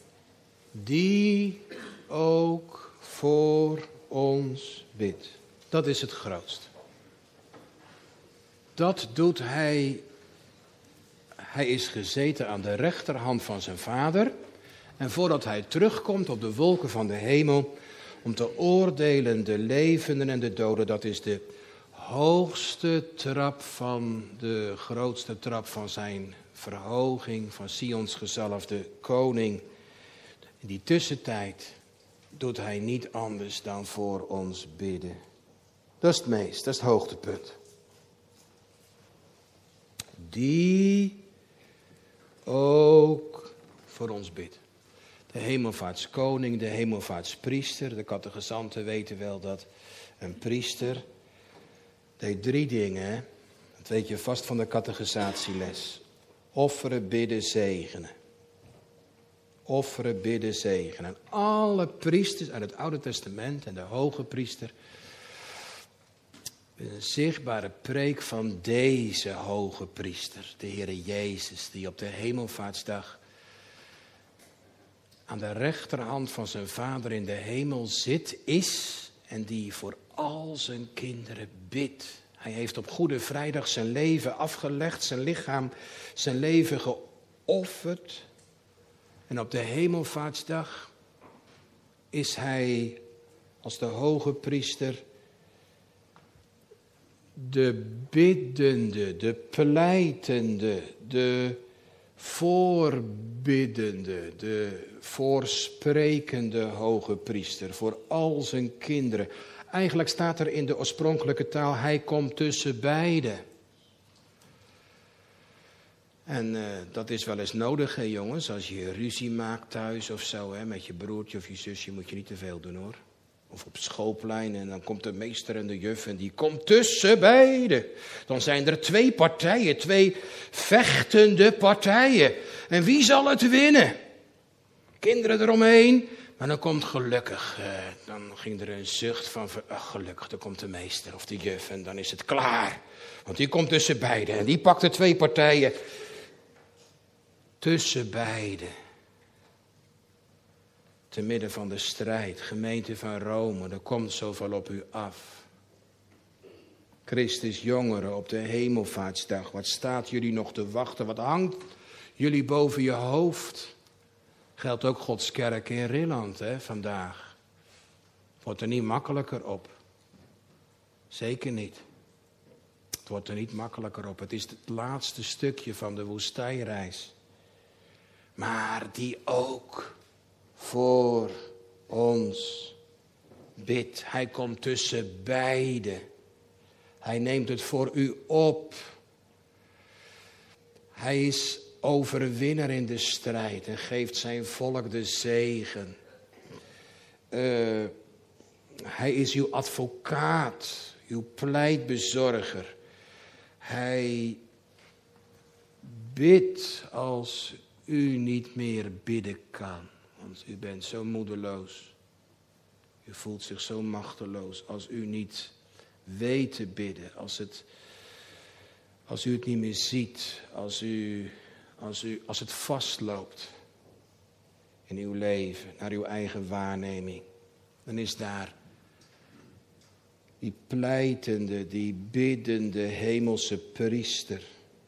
Die ook voor ons bidt. Dat is het grootste. Dat doet hij. Hij is gezeten aan de rechterhand van zijn vader. En voordat hij terugkomt op de wolken van de hemel, om te oordelen de levenden en de doden, dat is de hoogste trap van de grootste trap van zijn verhoging, van Sions gezalfde koning. In die tussentijd doet hij niet anders dan voor ons bidden. Dat is het meest, dat is het hoogtepunt. Die ook voor ons bidt. De hemelvaartskoning, de hemelvaartspriester, de catechizanten weten wel dat een priester deed drie dingen. Dat weet je vast van de catechisatieles. Offeren, bidden, zegenen. Offeren, bidden, zegenen. En alle priesters uit het Oude Testament en de hoge priester, een zichtbare preek van deze hoge priester, de Heere Jezus, die op de hemelvaartsdag aan de rechterhand van zijn vader in de hemel zit, is en die voor al zijn kinderen bidt. Hij heeft op Goede Vrijdag zijn leven afgelegd, zijn lichaam, zijn leven geofferd. En op de hemelvaartsdag is hij als de hoge priester de biddende, de pleitende, de voorbiddende, de voorsprekende hoge priester voor al zijn kinderen. Eigenlijk staat er in de oorspronkelijke taal, hij komt tussen beiden. En uh, dat is wel eens nodig, hè jongens, als je ruzie maakt thuis of zo, hè, met je broertje of je zusje, moet je niet te veel doen hoor. Of op schoolplein en dan komt de meester en de juf en die komt tussen beiden. Dan zijn er twee partijen, twee vechtende partijen. En wie zal het winnen? Kinderen eromheen. Maar dan komt gelukkig, eh, dan ging er een zucht van, ach gelukkig, dan komt de meester of de juf en dan is het klaar. Want die komt tussen beiden en die pakt de twee partijen. Tussen beiden. Te midden van de strijd, gemeente van Rome, er komt zoveel op u af. Christus jongeren op de hemelvaartsdag, wat staat jullie nog te wachten? Wat hangt jullie boven je hoofd? Geldt ook Gods kerk in Rilland, hè, vandaag. Wordt er niet makkelijker op. Zeker niet. Het wordt er niet makkelijker op. Het is het laatste stukje van de woestijnreis. Maar die ook voor ons bidt. Hij komt tussen beiden. Hij neemt het voor u op. Hij is overwinnaar in de strijd en geeft zijn volk de zegen. Uh, hij is uw advocaat, uw pleitbezorger. Hij bidt als u niet meer bidden kan. Want u bent zo moedeloos. U voelt zich zo machteloos als u niet weet te bidden. Als, het, als u het niet meer ziet. Als, u, als, u, als het vastloopt in uw leven. Naar uw eigen waarneming. Dan is daar die pleitende, die biddende hemelse priester.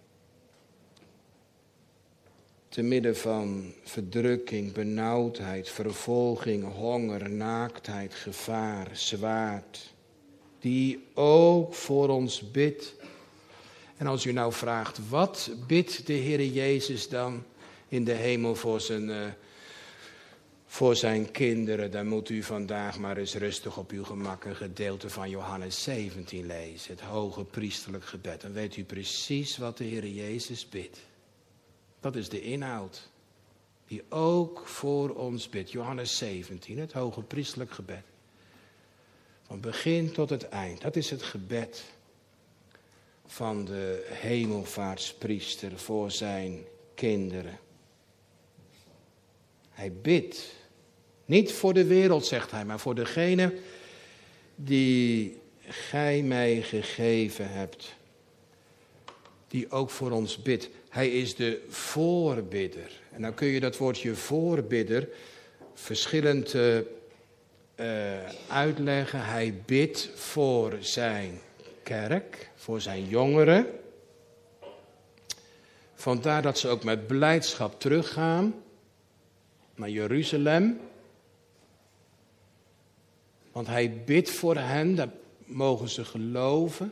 Te midden van verdrukking, benauwdheid, vervolging, honger, naaktheid, gevaar, zwaard. Die ook voor ons bidt. En als u nou vraagt, wat bidt de Heere Jezus dan in de hemel voor zijn, uh, voor zijn kinderen? Dan moet u vandaag maar eens rustig op uw gemak een gedeelte van Johannes zeventien lezen. Het hoge priesterlijk gebed. Dan weet u precies wat de Heere Jezus bidt. Dat is de inhoud die ook voor ons bidt. Johannes zeventien, het hoge priesterlijk gebed. Van begin tot het eind. Dat is het gebed van de hemelvaartspriester voor zijn kinderen. Hij bidt. Niet voor de wereld, zegt hij, maar voor degene die gij mij gegeven hebt. Die ook voor ons bidt. Hij is de voorbidder. En dan kun je dat woordje voorbidder verschillend uh, uh, uitleggen. Hij bidt voor zijn kerk, voor zijn jongeren. Vandaar dat ze ook met blijdschap teruggaan naar Jeruzalem. Want hij bidt voor hen, dat mogen ze geloven.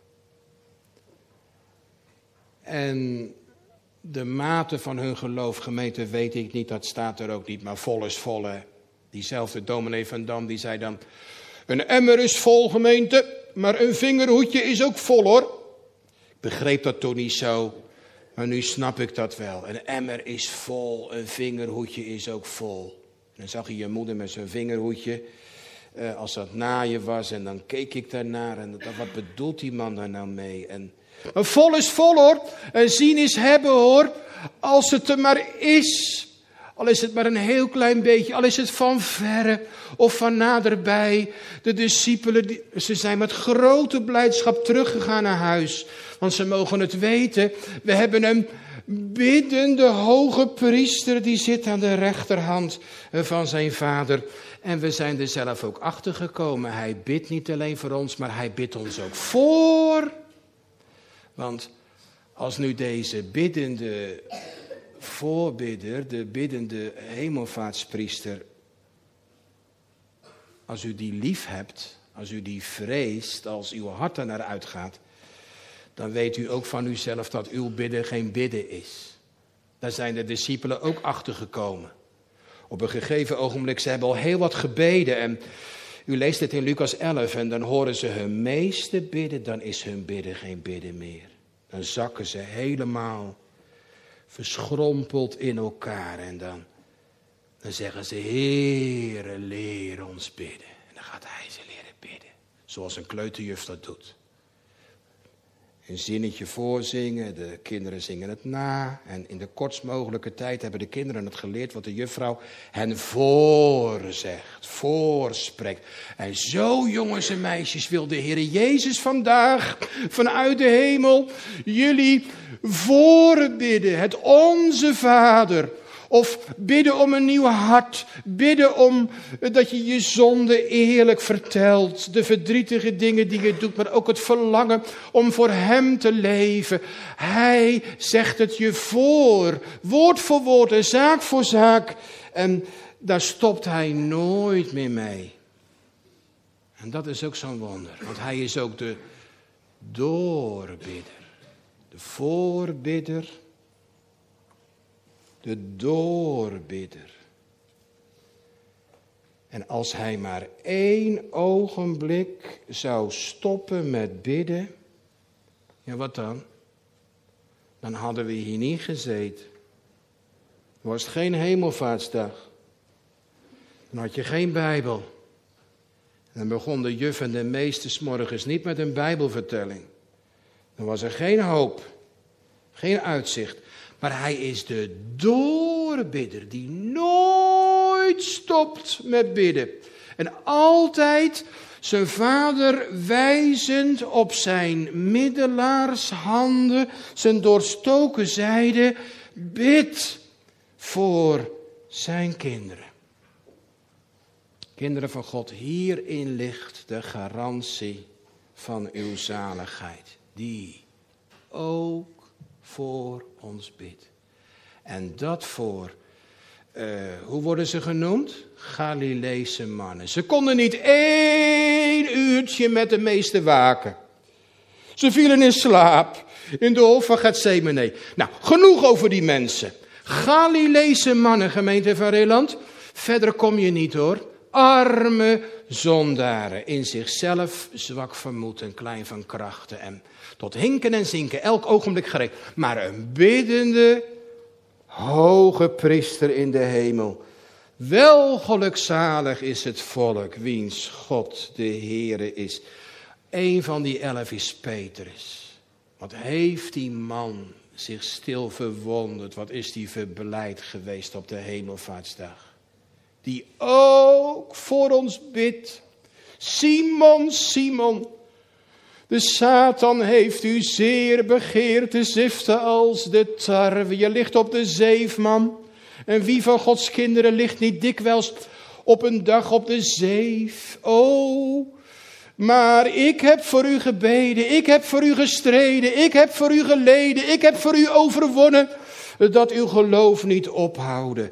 En de mate van hun geloof, gemeente, weet ik niet, dat staat er ook niet, maar vol is vol. Hè. Diezelfde dominee van Dam, die zei dan, een emmer is vol, gemeente, maar een vingerhoedje is ook vol, hoor. Ik begreep dat toen niet zo, maar nu snap ik dat wel. Een emmer is vol, een vingerhoedje is ook vol. En dan zag je je moeder met zijn vingerhoedje, uh, als dat naaien was, en dan keek ik daarnaar en dacht, wat bedoelt die man daar nou mee? En maar vol is vol, hoor. En zien is hebben, hoor. Als het er maar is. Al is het maar een heel klein beetje. Al is het van verre of van naderbij. De discipelen, die, ze zijn met grote blijdschap teruggegaan naar huis. Want ze mogen het weten. We hebben een biddende hoge priester. Die zit aan de rechterhand van zijn vader. En we zijn er zelf ook achter gekomen. Hij bidt niet alleen voor ons, maar hij bidt ons ook voor. Want als nu deze biddende voorbidder, de biddende hemelvaartspriester, als u die lief hebt, als u die vreest, als uw hart er naar uitgaat, dan weet u ook van uzelf dat uw bidden geen bidden is. Daar zijn de discipelen ook achter gekomen. Op een gegeven ogenblik, ze hebben al heel wat gebeden. En u leest het in Lucas elf en dan horen ze hun meester bidden. Dan is hun bidden geen bidden meer. Dan zakken ze helemaal verschrompeld in elkaar. En dan, dan zeggen ze, Heere, leer ons bidden. En dan gaat hij ze leren bidden. Zoals een kleuterjuf dat doet. Een zinnetje voorzingen, de kinderen zingen het na. En in de kortst mogelijke tijd hebben de kinderen het geleerd wat de juffrouw hen voorzegt, voorspreekt. En zo, jongens en meisjes, wil de Heer Jezus vandaag vanuit de hemel jullie voorbidden. Het Onze Vader. Of bidden om een nieuw hart. Bidden om dat je je zonde eerlijk vertelt. De verdrietige dingen die je doet. Maar ook het verlangen om voor hem te leven. Hij zegt het je voor. Woord voor woord en zaak voor zaak. En daar stopt hij nooit meer mee. En dat is ook zo'n wonder. Want hij is ook de doorbidder. De voorbidder. De doorbidder. En als hij maar één ogenblik zou stoppen met bidden. Ja, wat dan? Dan hadden we hier niet gezeten. Dan was het geen hemelvaartsdag. Dan had je geen Bijbel. En dan begon de juf en de meester 's morgens niet met een Bijbelvertelling. Dan was er geen hoop. Geen uitzicht. Maar hij is de doorbidder die nooit stopt met bidden. En altijd zijn vader wijzend op zijn middelaarshanden, zijn doorstoken zijde, bid voor zijn kinderen. Kinderen van God, hierin ligt de garantie van uw zaligheid. Die ook voor ons bidt. En dat voor, uh, hoe worden ze genoemd? Galileese mannen. Ze konden niet één uurtje met de meester waken. Ze vielen in slaap in de hof van Gethsemane. Nou, genoeg over die mensen. Galileese mannen, gemeente van Reeland. Verder kom je niet hoor. Arme zondaren, in zichzelf zwak vermoed en klein van krachten en tot hinken en zinken, elk ogenblik gereed. Maar een biddende, hoge priester in de hemel. Wel gelukzalig is het volk, wiens God de Heere is. Eén van die elf is Petrus. Wat heeft die man zich stil verwonderd, wat is die verblijd geweest op de hemelvaartsdag. Die ook voor ons bidt. Simon, Simon. De Satan heeft u zeer begeerd te ziften als de tarwe. Je ligt op de zeefman. En wie van Gods kinderen ligt niet dikwijls op een dag op de zeef? O, maar ik heb voor u gebeden. Ik heb voor u gestreden. Ik heb voor u geleden. Ik heb voor u overwonnen. Dat uw geloof niet ophouden.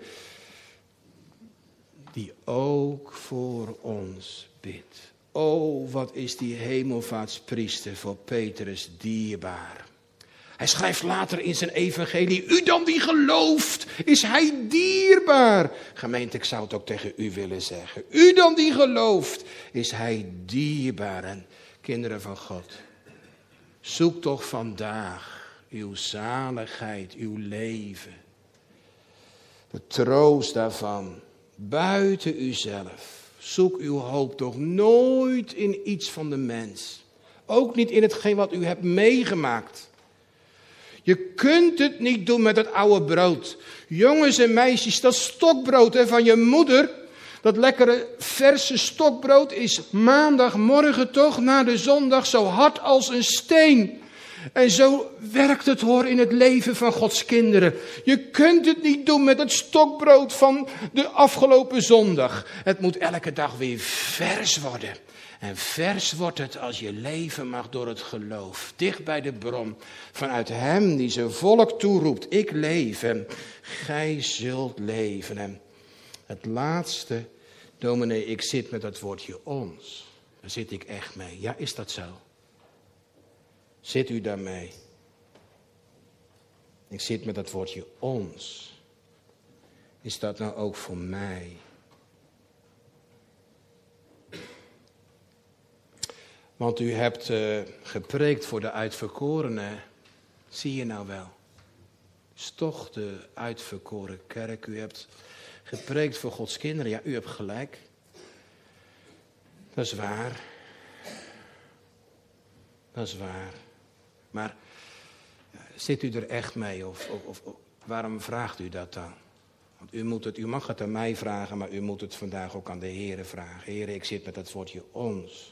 Die ook voor ons bidt. O, wat is die hemelvaartspriester voor Petrus dierbaar. Hij schrijft later in zijn evangelie, u dan die gelooft, is hij dierbaar. Gemeente, ik zou het ook tegen u willen zeggen. U dan die gelooft, is hij dierbaar. En kinderen van God, zoek toch vandaag uw zaligheid, uw leven. De troost daarvan. Buiten uzelf. Zoek uw hoop toch nooit in iets van de mens. Ook niet in hetgeen wat u hebt meegemaakt. Je kunt het niet doen met het oude brood. Jongens en meisjes, dat stokbrood hè, van je moeder. Dat lekkere verse stokbrood is maandagmorgen toch na de zondag zo hard als een steen. En zo werkt het hoor in het leven van Gods kinderen. Je kunt het niet doen met het stokbrood van de afgelopen zondag. Het moet elke dag weer vers worden. En vers wordt het als je leven mag door het geloof. Dicht bij de bron. Vanuit hem die zijn volk toeroept. Ik leef en gij zult leven. En het laatste, dominee, ik zit met dat woordje ons. Daar zit ik echt mee. Ja, is dat zo? Zit u daarmee? Ik zit met dat woordje ons. Is dat nou ook voor mij? Want u hebt uh, gepreekt voor de uitverkorenen. Zie je nou wel? Is toch de uitverkoren kerk. U hebt gepreekt voor Gods kinderen. Ja, u hebt gelijk. Dat is waar. Dat is waar. Maar zit u er echt mee? Of, of, of, of waarom vraagt u dat dan? Want u, moet het, u mag het aan mij vragen, maar u moet het vandaag ook aan de Heere vragen. Heere, ik zit met dat woordje ons.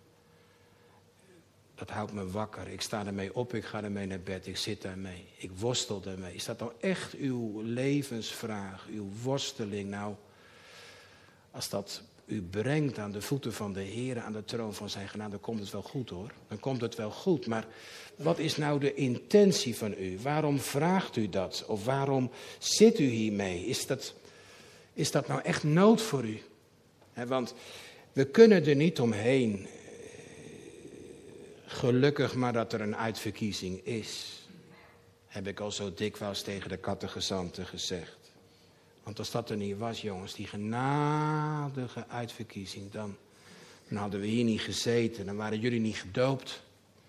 Dat houdt me wakker. Ik sta ermee op, ik ga ermee naar bed, ik zit daarmee. Ik worstel ermee. Is dat nou echt uw levensvraag, uw worsteling? Nou, als dat u brengt aan de voeten van de Heer, aan de troon van zijn genade, dan komt het wel goed hoor. Dan komt het wel goed. Maar wat is nou de intentie van u? Waarom vraagt u dat? Of waarom zit u hiermee? Is dat, is dat nou echt nood voor u? He, want we kunnen er niet omheen. Gelukkig maar dat er een uitverkiezing is. Heb ik al zo dikwijls tegen de catechizanten gezegd. Want als dat er niet was, jongens, die genadige uitverkiezing, dan, dan hadden we hier niet gezeten. Dan waren jullie niet gedoopt.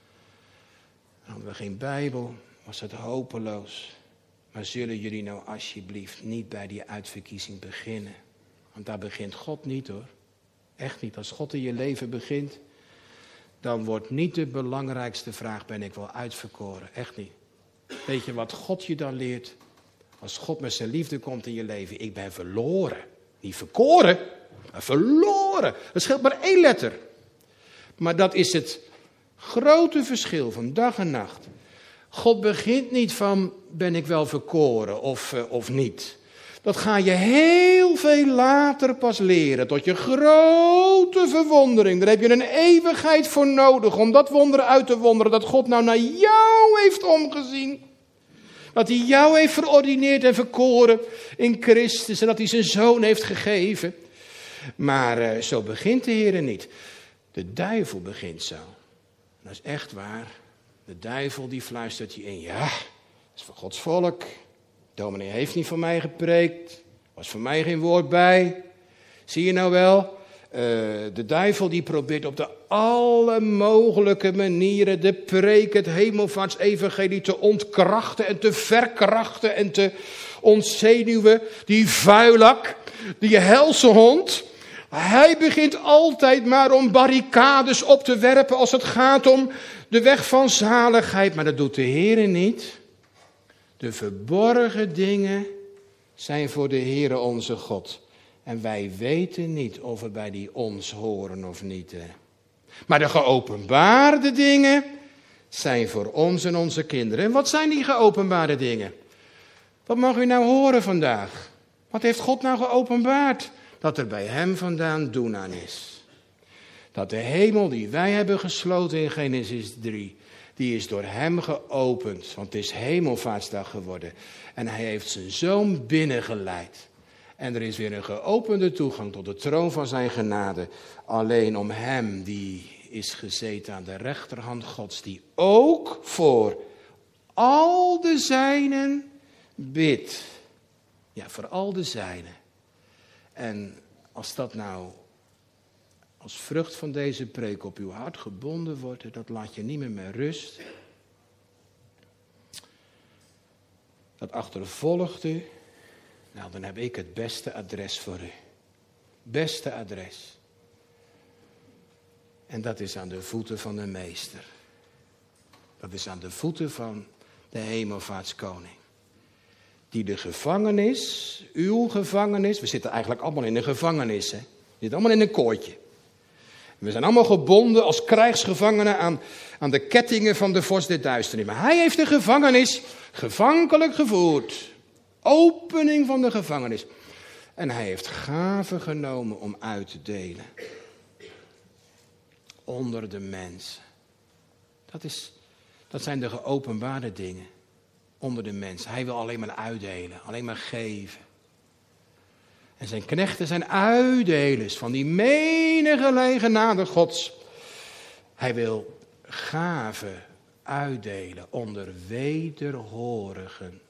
Dan hadden we geen Bijbel. Was het hopeloos. Maar zullen jullie nou alsjeblieft niet bij die uitverkiezing beginnen? Want daar begint God niet hoor. Echt niet. Als God in je leven begint, dan wordt niet de belangrijkste vraag, ben ik wel uitverkoren? Echt niet. Weet je wat God je dan leert? Als God met zijn liefde komt in je leven, ik ben verloren. Niet verkoren, maar verloren. Dat scheelt maar één letter. Maar dat is het grote verschil van dag en nacht. God begint niet van, ben ik wel verkoren of, uh, of niet. Dat ga je heel veel later pas leren. Tot je grote verwondering. Daar heb je een eeuwigheid voor nodig om dat wonder uit te wonderen. Dat God nou naar jou heeft omgezien. Dat hij jou heeft verordineerd en verkoren in Christus. En dat hij zijn zoon heeft gegeven. Maar uh, zo begint de Heer niet. De duivel begint zo. Dat is echt waar. De duivel die fluistert je in. Ja, dat is voor Gods volk. Dominee heeft niet voor mij gepreekt. Was voor mij geen woord bij. Zie je nou wel? Uh, de duivel die probeert op de alle mogelijke manieren de preek, het hemelvaartsevangelie te ontkrachten en te verkrachten en te ontzenuwen. Die vuilak, die helse hond. Hij begint altijd maar om barricades op te werpen als het gaat om de weg van zaligheid. Maar dat doet de Heer niet. De verborgen dingen zijn voor de Heere onze God. En wij weten niet of we bij die ons horen of niet. Hè. Maar de geopenbaarde dingen zijn voor ons en onze kinderen. En wat zijn die geopenbaarde dingen? Wat mag u nou horen vandaag? Wat heeft God nou geopenbaard? Dat er bij hem vandaan doen aan is. Dat de hemel die wij hebben gesloten in Genesis drie... die is door hem geopend, want het is hemelvaartsdag geworden. En hij heeft zijn zoon binnengeleid. En er is weer een geopende toegang tot de troon van zijn genade. Alleen om hem, die is gezeten aan de rechterhand Gods, die ook voor al de zijnen bidt. Ja, voor al de zijnen. En als dat nou als vrucht van deze preek op uw hart gebonden wordt, dat laat je niet meer met rust. Dat achtervolgt u. Nou, dan heb ik het beste adres voor u. Beste adres. En dat is aan de voeten van de meester. Dat is aan de voeten van de hemelvaartskoning. Die de gevangenis, uw gevangenis, we zitten eigenlijk allemaal in een gevangenis, hè. We zitten allemaal in een kooitje. We zijn allemaal gebonden als krijgsgevangenen aan, aan de kettingen van de vorst der duisternis. Maar hij heeft de gevangenis gevankelijk gevoerd. Opening van de gevangenis. En hij heeft gaven genomen om uit te delen. Onder de mensen. Dat, is, dat zijn de geopenbaarde dingen. Onder de mensen. Hij wil alleen maar uitdelen. Alleen maar geven. En zijn knechten zijn uitdelers van die menige genade Gods. Hij wil gaven uitdelen onder wederhorigen.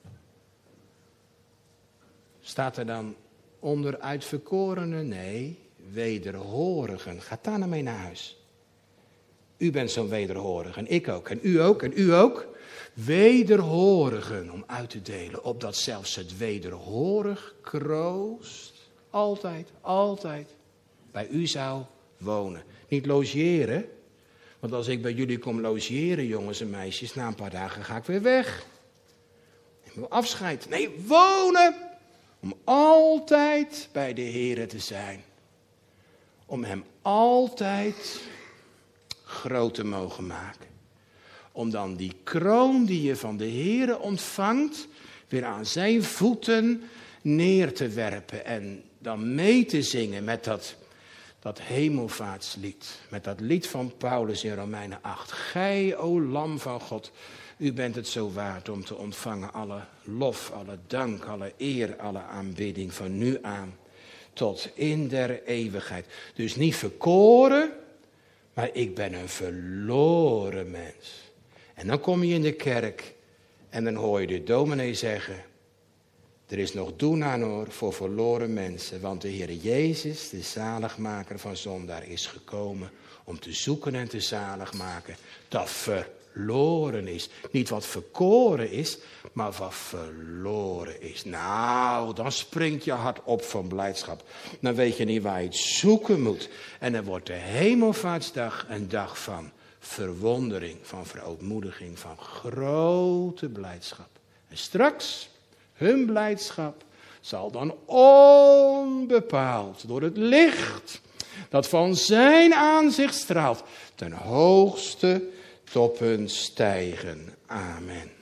Staat er dan onder uitverkorenen? Nee, wederhorigen. Ga daar nou mee naar huis. U bent zo'n wederhorige en ik ook en u ook en u ook. Wederhorigen om uit te delen, opdat zelfs het wederhorig kroost altijd, altijd bij u zou wonen. Niet logeren, want als ik bij jullie kom logeren, jongens en meisjes, na een paar dagen ga ik weer weg. Ik wil afscheid. Nee, wonen! Om altijd bij de Heere te zijn. Om hem altijd groot te mogen maken. Om dan die kroon die je van de Heere ontvangt, weer aan zijn voeten neer te werpen. En dan mee te zingen met dat, dat hemelvaartslied. Met dat lied van Paulus in Romeinen acht. Gij, o Lam van God, u bent het zo waard om te ontvangen alle lof, alle dank, alle eer, alle aanbidding van nu aan tot in der eeuwigheid. Dus niet verkoren, maar ik ben een verloren mens. En dan kom je in de kerk en dan hoor je de dominee zeggen, er is nog doen aan hoor voor verloren mensen, want de Heer Jezus, de zaligmaker van zondaar, is gekomen om te zoeken en te zaligmaken dat verloren is. Niet wat verkoren is, maar wat verloren is. Nou, dan springt je hart op van blijdschap. Dan weet je niet waar je het zoeken moet. En dan wordt de hemelvaartsdag een dag van verwondering, van verootmoediging, van grote blijdschap. En straks, hun blijdschap zal dan onbepaald door het licht dat van zijn aanzicht straalt ten hoogste toppen stijgen. Amen.